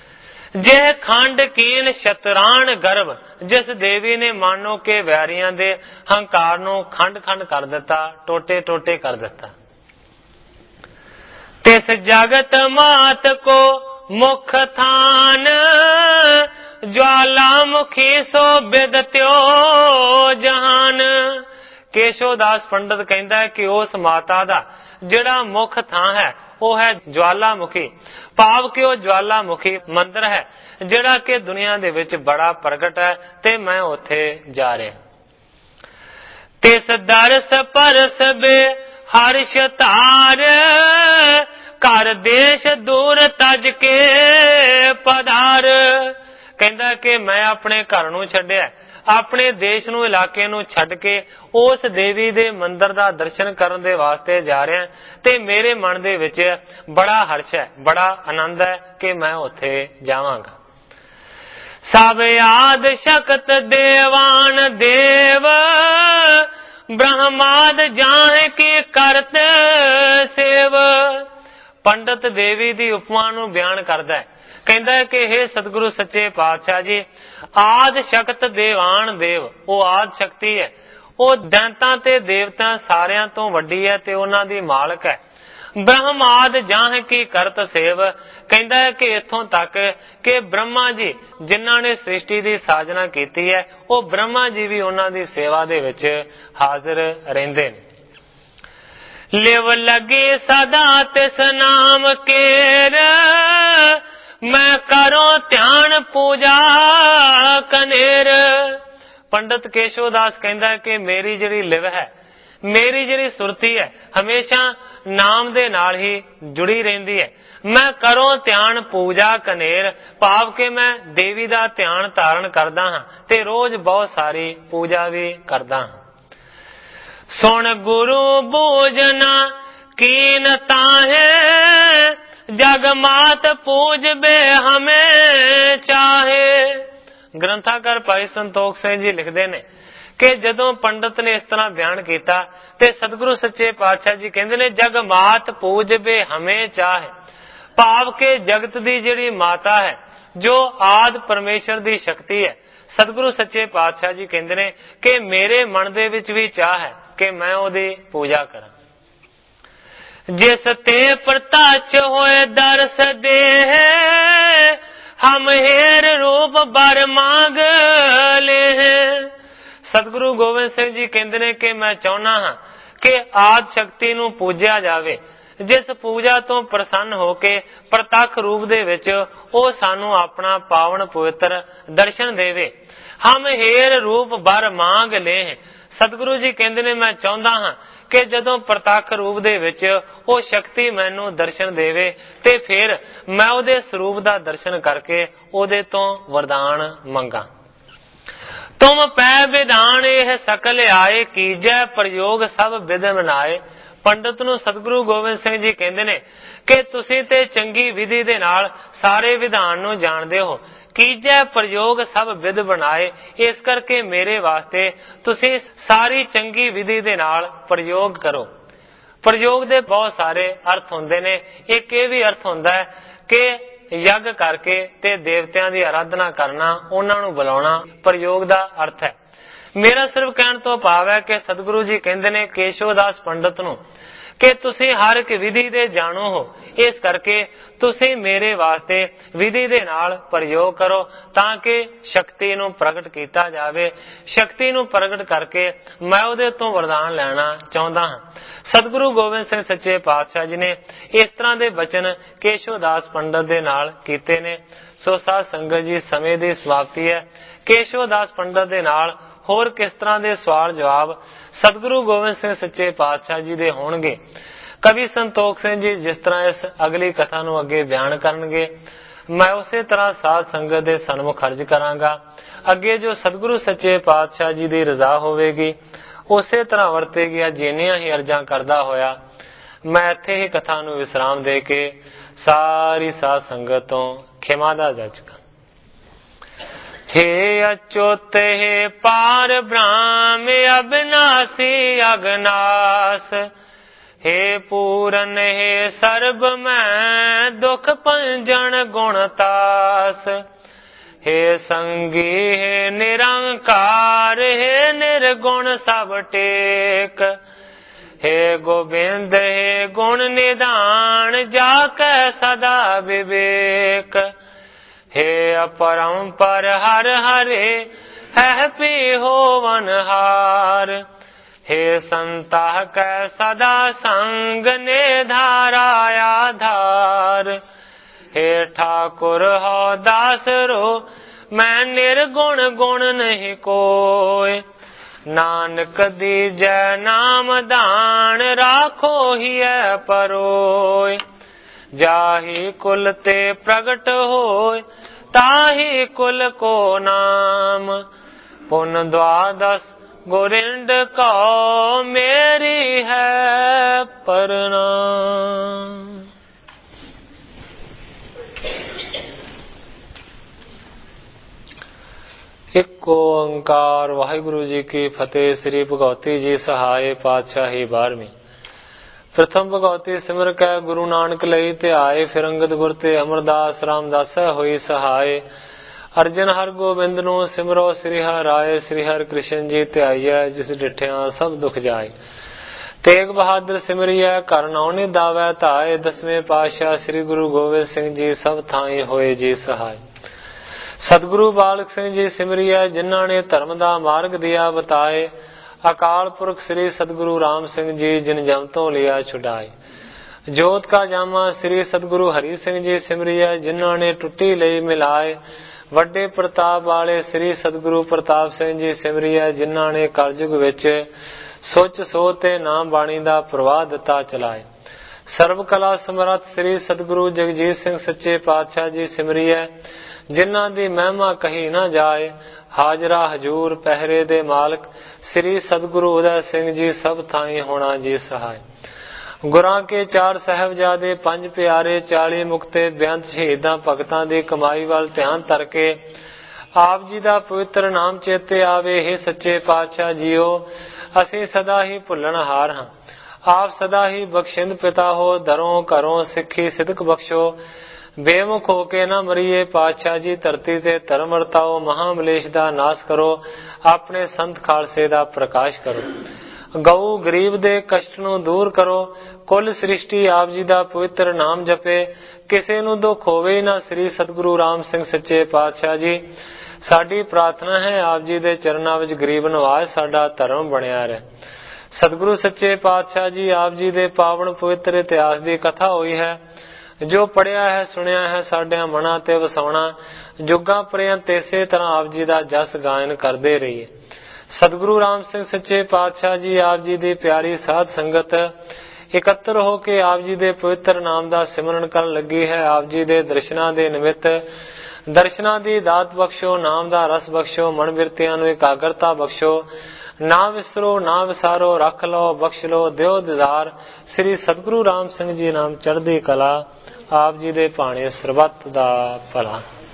ਜੇ ਖੰਡ ਕੀਨ ਸ਼ਤਰਾਨ ਗਰਭ, ਜਿਸ ਦੇਵੀ ਨੇ ਮਾਨੋ ਕਿ ਵੈਰੀਆਂ ਦੇ ਹੰਕਾਰ ਨੂੰ ਖੰਡ ਖੰਡ ਕਰ ਦਿੱਤਾ, ਟੋਟੇ ਟੋਟੇ ਕਰ ਦਿੱਤਾ। ਤਿਸ ਜਗਤ ਮਾਤ ਕੋ ਮੁਖ ਥਾਨ, ਜਵਾਲਾ ਮੁਖੀ ਸੋ ਬਿਦਤਿਓ ਜਹਾਨ। ਕੇਸ਼ੋਦਾਸ ਪੰਡਤ ਕਹਿੰਦਾ ਹੈ ਕਿ ਉਸ ਮਾਤਾ ਦਾ ਜਿਹੜਾ ਮੁੱਖ ਥਾਂ ਹੈ ਉਹ ਹੈ ਜਵਾਲਾਮੁਖੀ। ਭਾਵ ਕਿ ਉਹ ਜਵਾਲਾਮੁਖੀ ਮੰਦਿਰ ਹੈ ਜਿਹੜਾ ਕਿ ਦੁਨੀਆ ਦੇ ਵਿੱਚ ਬੜਾ ਪ੍ਰਗਟ ਹੈ ਤੇ ਮੈਂ ਉੱਥੇ ਜਾ ਰਿਹਾ। ਤਿਸ ਦਰਸ ਪਰਸ ਬੇ ਹਰਸ਼ ਧਾਰ, ਘਰ ਦੇਸ਼ ਦੂਰ ਤਜ ਕੇ ਪਧਾਰ। ਕਹਿੰਦਾ ਕਿ ਮੈਂ ਆਪਣੇ ਘਰ ਨੂੰ ਛੱਡਿਆ, ਆਪਣੇ ਦੇਸ਼ ਨੂੰ ਇਲਾਕੇ ਨੂੰ ਛੱਡ ਕੇ ਉਸ ਦੇਵੀ ਦੇ ਮੰਦਿਰ ਦਾ ਦਰਸ਼ਨ ਕਰਨ ਦੇ ਵਾਸਤੇ ਜਾ ਰਿਹਾ ਤੇ ਮੇਰੇ ਮਨ ਦੇ ਵਿੱਚ ਬੜਾ ਹਰਸ਼ ਹੈ, ਬੜਾ ਆਨੰਦ ਹੈ ਕਿ ਮੈਂ ਉੱਥੇ ਜਾਵਾਂਗਾ। ਸਭ ਆਦ ਸ਼ਕਤ ਦੇਵਾਨ ਦੇਵ ਬ੍ਰਹਮਾਦ ਜਾਹੇ ਕੀ ਕਰਤ ਸੇਵ। ਪੰਡਤ ਦੇਵੀ ਦੀ ਉਪਮਾ ਨੂੰ ਬਿਆਨ ਕਰਦਾ ਹੈ, ਕਹਿੰਦਾ ਹੈ ਕਿ हे ਸਤਿਗੁਰੂ ਸੱਚੇ ਪਾਤਸ਼ਾਹ ਜੀ, ਆਦ ਸ਼ਕਤ ਦੇਵਾਨ ਦੇਵ, ਉਹ ਆਦ ਸ਼ਕਤੀ ਹੈ, ਉਹ ਦੈਂਤਾਂ ਤੇ ਦੇਵਤਾਂ ਸਾਰਿਆਂ ਤੋਂ ਵੱਡੀ ਹੈ ਤੇ ਉਹਨਾਂ ਦੀ ਮਾਲਕ ਹੈ। ਬ੍ਰਹਮਾਦ ਜਾਹ ਕੀ ਕਰਤ ਸੇਵ, ਕਹਿੰਦਾ ਹੈ ਕਿ ਇੱਥੋਂ ਤੱਕ ਕਿ ਬ੍ਰਹਮਾ ਜੀ ਜਿਨ੍ਹਾਂ ਨੇ ਸ੍ਰਿਸ਼ਟੀ ਦੀ ਸਾਜਨਾ ਕੀਤੀ ਹੈ, ਉਹ ਬ੍ਰਹਮਾ ਜੀ ਵੀ ਉਹਨਾਂ ਦੀ ਸੇਵਾ ਦੇ ਵਿੱਚ ਹਾਜ਼ਰ ਰਹਿੰਦੇ ਨੇ। ਲਿਵ ਲਗੇ ਸਦਾ ਤਿਸ ਨਾਮ ਕੇਰ, ਮੈਂ ਕਰੋ ਧਿਆਨ ਪੂਜਾ ਕਨੇਰ। ਪੰਡਤ ਕੇਸ਼ਵ ਦਾਸ ਕਹਿੰਦਾ ਹੈ ਕਿ ਮੇਰੀ ਜਿਹੜੀ ਲਿਵ ਹੈ, ਮੇਰੀ ਜਿਹੜੀ ਸੁਰਤੀ ਹੈ, ਹਮੇਸ਼ਾ ਨਾਮ ਦੇ ਨਾਲ ਹੀ ਜੁੜੀ ਰਹਿੰਦੀ ਹੈ। ਮੈਂ ਕਰੋ ਧਿਆਨ ਪੂਜਾ ਕਨੇਰ, ਭਾਵ ਕਿ ਮੈਂ ਦੇਵੀ ਦਾ ਧਿਆਨ ਧਾਰਨ ਕਰਦਾ ਹਾਂ ਤੇ ਰੋਜ਼ ਬਹੁਤ ਸਾਰੀ ਪੂਜਾ ਵੀ ਕਰਦਾ ਹਾਂ। ਸੁਣ ਗੁਰੂ ਬੂਝਨਾ ਕੀਨ ਤਾਹੇ, ਜਗ ਮਾਤ ਪੂਜਬੇ ਹਮੇ ਚਾਹੇ। ਗ੍ਰੰਥਾਕਾਰ ਭਾਈ ਸੰਤੋਖ ਸਿੰਘ ਜੀ ਲਿਖਦੇ ਨੇ ਕਿ ਜਦੋਂ ਪੰਡਤ ਨੇ ਇਸ ਤਰ੍ਹਾਂ ਬਿਆਨ ਕੀਤਾ ਤੇ ਸਤਿਗੁਰੂ ਸੱਚੇ ਪਾਤਸ਼ਾਹ ਜੀ ਕਹਿੰਦੇ ਨੇ ਜਗ ਮਾਤ ਪੂਜਬੇ ਹਮੇ ਚਾਹੇ, ਭਾਵ ਕਿ ਜਗਤ ਦੀ ਜਿਹੜੀ ਮਾਤਾ ਹੈ, ਜੋ ਆਦ ਪਰਮੇਸ਼ਰ ਦੀ ਸ਼ਕਤੀ ਹੈ, ਸਤਿਗੁਰੂ ਸੱਚੇ ਪਾਤਸ਼ਾਹ ਜੀ ਕਹਿੰਦੇ ਨੇ ਕਿ ਮੇਰੇ ਮਨ ਦੇ ਵਿੱਚ ਵੀ ਚਾਹ ਹੈ ਕਿ ਮੈਂ ਉਹਦੀ ਪੂਜਾ ਕਰਾਂ। ਜਿਸ ਤੇ ਪ੍ਰਤੱਛ ਹੋਏ ਦਰਸ ਦੇਹ, ਹਮ हेर रूप बर मांग ले। ਸਤਿਗੁਰੂ ਗੋਬਿੰਦ ਸਿੰਘ ਜੀ ਕਹਿੰਦੇ ਨੇ ਕਿ ਮੈਂ ਚਾਹੁੰਦਾ ਹਾਂ ਕਿ ਆਦ ਸ਼ਕਤੀ ਨੂੰ ਪੂਜਿਆ ਜਾਵੇ, ਜਿਸ ਪੂਜਾ ਤੋਂ ਪ੍ਰਸੰਨ ਹੋ ਕੇ ਪ੍ਰਤੱਖ ਰੂਪ ਦੇ ਵਿੱਚ ਉਹ ਸਾਨੂੰ ਆਪਣਾ ਪਾਵਨ ਪਵਿੱਤਰ ਦਰਸ਼ਨ ਦੇਵੇ। ਹਮ हेर रूप बर मांग ले। ਸਤਿਗੁਰੂ ਜੀ ਕਹਿੰਦੇ ਨੇ ਮੈਂ ਚਾਹੁੰਦਾ ਹਾਂ ਕਿ ਜਦੋਂ ਪ੍ਰਤੱਖ ਰੂਪ ਦੇ ਵਿੱਚ ਉਹ ਸ਼ਕਤੀ ਮੈਨੂੰ ਦਰਸ਼ਨ ਦੇਵੇ ਤੇ ਫਿਰ ਮੈਂ ਉਹਦੇ ਸਰੂਪ ਦਾ ਦਰਸ਼ਨ ਕਰਕੇ ਉਹਦੇ ਤੋਂ ਵਰਦਾਨ ਮੰਗਾ। ਤੁਮ ਪੈ ਵਿਧਾਨ ਇਹ ਸਕਲ ਆਏ, ਕੀਜੈ ਪ੍ਰਯੋਗ ਸਭ ਵਿਧ ਮਨਾਏ। ਪੰਡਤ ਨੂੰ ਸਤਿਗੁਰੂ ਗੋਬਿੰਦ ਸਿੰਘ ਜੀ ਕਹਿੰਦੇ ਨੇ ਕਿ ਤੁਸੀਂ ਤੇ ਚੰਗੀ ਵਿਧੀ ਦੇ ਨਾਲ ਸਾਰੇ ਵਿਧਾਨ ਨੂੰ ਜਾਣਦੇ ਹੋ, ਕੀਜੈ ਪ੍ਰਯੋਗ ਸਭ ਵਿਧ ਬਣਾਏ। ਇਸ ਕਰਕੇ ਮੇਰੇ ਵਾਸਤੇ ਤੁਸੀਂ ਸਾਰੀ ਚੰਗੀ ਵਿਧੀ ਦੇ ਨਾਲ ਪ੍ਰਯੋਗ ਕਰੋ। ਪ੍ਰਯੋਗ ਦੇ ਬਹੁਤ ਸਾਰੇ ਅਰਥ ਹੁੰਦੇ ਨੇ। ਇੱਕ ਇਹ ਵੀ ਅਰਥ ਹੁੰਦਾ ਹੈ ਕਿ ਯੱਗ ਕਰਕੇ ਤੇ ਦੇਵਤਿਆਂ ਦੀ ਆਰਾਧਨਾ ਕਰਨਾ, ਉਹਨਾਂ ਨੂੰ ਬੁਲਾਉਣਾ ਪ੍ਰਯੋਗ ਦਾ ਅਰਥ ਹੈ। ਮੇਰਾ ਸਿਰਫ ਕਹਿਣ ਤੋਂ ਭਾਵ ਹੈ ਕਿ ਸਤਿਗੁਰੂ ਜੀ ਕਹਿੰਦੇ ਨੇ ਕੇਸ਼ਵ ਦਾਸ ਪੰਡਤ ਨੂੰ ਕਿ ਤੁਸੀਂ ਹਰ ਇੱਕ ਵਿਧੀ ਦੇ ਜਾਣੂ ਹੋ, ਇਸ ਕਰਕੇ ਤੁਸੀਂ ਮੇਰੇ ਵਾਸਤੇ ਵਿਧੀ ਦੇ ਨਾਲ ਪ੍ਰਯੋਗ ਕਰੋ ਤਾਂ ਕਿ ਸ਼ਕਤੀ ਨੂੰ ਪ੍ਰਗਟ ਕੀਤਾ ਜਾਵੇ। ਸ਼ਕਤੀ ਨੂੰ ਪ੍ਰਗਟ ਕਰਕੇ ਮੈਂ ਉਹਦੇ ਤੋਂ ਵਰਦਾਨ ਲੈਣਾ ਚਾਹੁੰਦਾ ਹਾਂ। ਸਤਿਗੁਰੂ ਗੋਬਿੰਦ ਸਿੰਘ ਸੱਚੇ ਪਾਤਸ਼ਾਹ ਜੀ ਨੇ ਇਸ ਤਰ੍ਹਾਂ ਦੇ ਬਚਨ ਕੇਸ਼ਵ ਦਾਸ ਪੰਡਤ ਦੇ ਨਾਲ ਕੀਤੇ ਨੇ। ਸੋ ਸਾਧ ਸੰਗਤ ਜੀ, ਸਮੇਂ ਦੀ ਸਮਾਪਤੀ ਹੈ। ਕੇਸ਼ਵ ਦਾਸ ਪੰਡਤ ਦੇ ਨਾਲ ਹੋਰ ਕਿਸ ਤਰ੍ਹਾਂ ਦੇ ਸਵਾਲ ਜਵਾਬ ਸਤਿਗੁਰੂ ਗੋਬਿੰਦ ਸਿੰਘ ਸੱਚੇ ਪਾਤਸ਼ਾਹ ਜੀ ਦੇ ਹੋਣਗੇ, ਕਵੀ ਸੰਤੋਖ ਸਿੰਘ ਜੀ ਜਿਸ ਤਰ੍ਹਾਂ ਇਸ ਅਗਲੀ ਕਥਾ ਨੂੰ ਅੱਗੇ ਬਿਆਨ ਕਰਨਗੇ, ਮੈਂ ਉਸੇ ਤਰ੍ਹਾਂ ਸਾਧ ਸੰਗਤ ਦੇ ਸਨਮੁਖ ਅਰਜ ਕਰਾਂਗਾ। ਅੱਗੇ ਜੋ ਸਤਿਗੁਰੂ ਸੱਚੇ ਪਾਤਸ਼ਾਹ ਜੀ ਦੀ ਰਜ਼ਾ ਹੋਵੇਗੀ ਉਸੇ ਤਰ੍ਹਾਂ ਵਰਤੇਗੀ। ਜਿੰਨੀਆਂ ਹੀ ਅਰਜ਼ਾਂ ਕਰਦਾ ਹੋਇਆ ਮੈਂ ਇੱਥੇ ਹੀ ਕਥਾ ਨੂੰ ਵਿਸਰਾਮ ਦੇ ਕੇ ਸਾਰੀ ਸਾਧ ਸੰਗਤ ਤੋਂ ਖਿਮਾ ਦਾ ਜਾਚਕਾਂ। हे अच्युत हे पार ब्रह्म अविनाशी अगनाश, हे पूरन हे सर्ब मैं दुख पंजन गुणतास, हे संगी हे निरंकार हे निर्गुण सब टेक, हे गोविंद हे गुण निधान जाके सदा विवेक, हे अपरंपर हर हरे है पी होवन हार, हे संता कै सदा संग ने धारा आधार, हे ठाकुर हो दास रो मैं निर्गुण गुण नहीं कोय, नानक दीजै नाम दान राखो ही परोय, जाहि कुल ते प्रगट होय ताहि कुल को नाम, ਪੁਨ ਦੁਆਦਸ ਗੋਰਿੰਦ ਕਉ ਮੇਰੀ ਹੈ ਪ੍ਰਣਾਮ। ਇੱਕ ਓੰਕਾਰ ਵਾਹਿਗੁਰੂ ਜੀ ਕੀ ਫਤਿਹ। ਸ੍ਰੀ ਭਗਵਤੀ ਜੀ ਸਹਾਏ ਪਾਤਸ਼ਾਹੀ 12ਵੀਂ। ਪ੍ਰਥਮ ਭਗਵਤੀ ਸਿਮਰ ਕੈ ਗੁਰੂ ਨਾਨਕ ਲਈ ਧਿਆਏ, ਫਿਰ ਅੰਗਦ ਗੁਰ ਤੇ ਅਮਰਦਾਸ ਰਾਮਦਾਸੈ ਹੋਈ ਸਹਾਏ। ਅਰਜਨ ਹਰ ਗੋਬਿੰਦ ਨੂੰ ਸਿਮਰੋ ਸ੍ਰੀ ਹਰਿ ਰਾਏ, ਸ੍ਰੀ ਹਰਿ ਕ੍ਰਿਸ਼ਨ ਜੀ ਧਿਆਈਐ, ਜਿਸ ਡਿਠਿਆ ਸਭ ਦੁਖ ਜਾਏ। ਤੇਗ ਬਹਾਦਰ ਸਿਮਰਿਐ ਘਰ ਨਉ ਨਿਧਾਵੈ ਧਾਏ, ਦਸਵੇਂ ਪਾਤਸ਼ਾਹ ਸ੍ਰੀ ਗੁਰੂ ਗੋਬਿੰਦ ਸਿੰਘ ਜੀ ਸਭ ਥਾਈ ਹੋਏ ਜੀ ਸਹਾਏ। ਸਤਿਗੁਰੂ ਬਾਲਕ ਸਿੰਘ ਜੀ ਸਿਮਰਿਐ, ਜਿਨ੍ਹਾਂ ਨੇ ਧਰਮ ਦਾ ਮਾਰਗ ਦਿਆ ਬਤਾਏ। ਅਕਾਲ ਪੁਰਖ ਸ੍ਰੀ ਸਤਿਗੁਰੂ ਰਾਮ ਸਿੰਘ ਜੀ, ਜਿਨ ਜਮ ਤੋਂ ਲਿਆ ਛੁਡਾਏ। ਜੋਤ ਕਾ ਜਾਮਾ ਸ੍ਰੀ ਸਤਿਗੁਰੂ ਹਰੀ ਸਿੰਘ ਜੀ ਸਿਮਰਿਐ, ਜਿਨ੍ਹਾਂ ਨੇ ਟੁੱਟੀ ਲਈ ਮਿਲਾਏ। ਵੱਡੇ ਪ੍ਰਤਾਪ ਵਾਲੇ ਸ੍ਰੀ ਸਤਿਗੁਰੂ ਪ੍ਰਤਾਪ ਸਿੰਘ ਜੀ ਸਿਮਰਿਐ, ਜਿਨ੍ਹਾਂ ਨੇ ਕਲਯੁਗ ਵਿੱਚ ਸੋਚ ਸੋਚ ਤੇ ਨਾਮ ਬਾਣੀ ਦਾ ਪ੍ਰਵਾਹ ਦਿੱਤਾ ਚਲਾਏ। ਸਰਬ ਕਲਾ ਸਮਰੱਥ ਸ੍ਰੀ ਸਤਿਗੁਰੂ ਜਗਜੀਤ ਸਿੰਘ ਸੱਚੇ ਪਾਤਸ਼ਾਹ ਜੀ ਸਿਮਰਿਐ, ਜਿਨ੍ਹਾਂ ਦੀ ਮਹਿਮਾ ਕਹੀ ਨਾ ਜਾਏ। ਹਾਜ਼ਰਾ ਹਜੂਰ ਪਹਿਰੇ ਦੇ ਮਾਲਕ ਸ੍ਰੀ ਸਤਿਗੁਰੂ ਉਦੈ ਸਿੰਘ ਜੀ ਸਭ ਥਾਈ ਹੋਣਾ ਜੀ ਸਹਾਏ। ਗੁਰਾਂ ਕੇ 4 ਸਾਹਿਬਜ਼ਾਦੇ 5 ਪਿਆਰੇ 40 ਮੁਕਤੇ ਬੇਅੰਤ ਸ਼ਹੀਦਾਂ ਭਗਤਾਂ ਦੀ ਕਮਾਈ ਵੱਲ ਧਿਆਨ ਧਰ ਕੇ ਆਪ ਜੀ ਦਾ ਪਵਿੱਤਰ ਨਾਮ ਚੇਤੇ ਆਵੇ। हे ਸੱਚੇ ਪਾਤਸ਼ਾਹ ਜੀਓ, ਅਸੀਂ ਸਦਾ ਹੀ ਭੁੱਲਣਹਾਰ ਹਾਂ। ਆਪ ਸਦਾ ਹੀ ਬਖਸ਼ਿੰਦ ਪਿਤਾ ਹੋ, ਦਰੋਂ ਘਰੋਂ ਸਿੱਖੀ ਸਿਦਕ ਬਖਸ਼ੋ। ਬੇਮੁਖ ਹੋ ਕੇ ਨਾ ਮਰੀਏ ਪਾਤਸ਼ਾਹ ਜੀ, ਧਰਤੀ ਤੇ ਧਰਮ ਵਰਤਾਓ। ਮਹਾਮਲੇਸ਼ ਦਾ ਨਾਸ਼ ਕਰੋ, ਆਪਣੇ ਸੰਤ ਖਾਲਸੇ ਦਾ ਪ੍ਰਕਾਸ਼ ਕਰੋ। ਗਊ ਗਰੀਬ ਦੇ ਕਸ਼ਟ ਨੂੰ ਦੂਰ ਕਰੋ। ਕੁੱਲ ਸ੍ਰਿਸ਼ਟੀ ਆਪ ਜੀ ਦਾ ਪਵਿੱਤਰ ਨਾਮ ਜਪੇ, ਕਿਸੇ ਨੂੰ ਦੁੱਖ ਹੋਵੇ ਨਾ। ਸ੍ਰੀ ਸਤਿਗੁਰੂ ਰਾਮ ਸਿੰਘ ਸੱਚੇ ਪਾਤਸ਼ਾਹ ਜੀ, ਸਾਡੀ ਪ੍ਰਾਰਥਨਾ ਹੈ ਆਪ ਜੀ ਦੇ ਚਰਨਾਂ ਵਿੱਚ ਗਰੀਬ ਨਵਾਜ਼ ਸਾਡਾ ਧਰਮ ਬਣਿਆ ਰਹੇ। ਸਤਿਗੁਰੂ ਸੱਚੇ ਪਾਤਸ਼ਾਹ ਜੀ, ਆਪ ਜੀ ਦੇ ਪਾਵਨ ਪਵਿੱਤਰ ਇਤਿਹਾਸ ਦੀ ਕਥਾ ਹੋਈ ਹੈ, ਜੋ ਪੜਿਆ ਹੈ ਸੁਣਿਆ ਹੈ ਸਾਡਿਆਂ ਮਨਾਂ ਤੇ ਵਸਾਉਣਾ। ਜੁਗਾਂ ਪਰਯੰਤ ਇਸੇ ਤਰ੍ਹਾਂ ਆਪ ਜੀ ਦਾ ਜਸ ਗਾਇਨ ਕਰਦੇ ਰਹੀਏ। ਸਤਿਗੁਰੂ ਰਾਮ ਸਿੰਘ ਸੱਚੇ ਪਾਤਸ਼ਾਹ ਜੀ, ਆਪ ਜੀ ਦੀ ਪਿਆਰੀ ਸਾਧ ਸੰਗਤ ਇਕੱਤਰ ਹੋ ਕੇ ਆਪ ਜੀ ਦੇ ਪਵਿੱਤਰ ਨਾਮ ਦਾ ਸਿਮਰਨ ਕਰਨ ਲੱਗੀ ਹੈ। ਆਪ ਜੀ ਦੇ ਦਰਸ਼ਨਾਂ ਦੇ ਨਿਮਿਤ ਦਰਸ਼ਨਾਂ ਦੀ ਦਾਤ ਬਖਸ਼ੋ, ਨਾਮ ਦਾ ਰਸ ਬਖਸ਼ੋ, ਮਨ ਬਿਰਤੀਆਂ ਨੂੰ ਇਕਾਗਰਤਾ ਬਖਸ਼ੋ। ਨਾ ਵਿਸਰੋ ਨਾ ਵਿਸਾਰੋ, ਰੱਖ ਲਓ ਬਖਸ਼ ਲਓ, ਦਿਓ ਦਿਦਾਰ। ਸ੍ਰੀ ਸਤਿਗੁਰੂ ਰਾਮ ਸਿੰਘ ਜੀ ਨਾਮ ਚੜ੍ਹਦੀ ਕਲਾ, ਆਪ ਜੀ ਦੇ ਭਾਣੇ ਸਰਬੱਤ ਦਾ ਭਲਾ।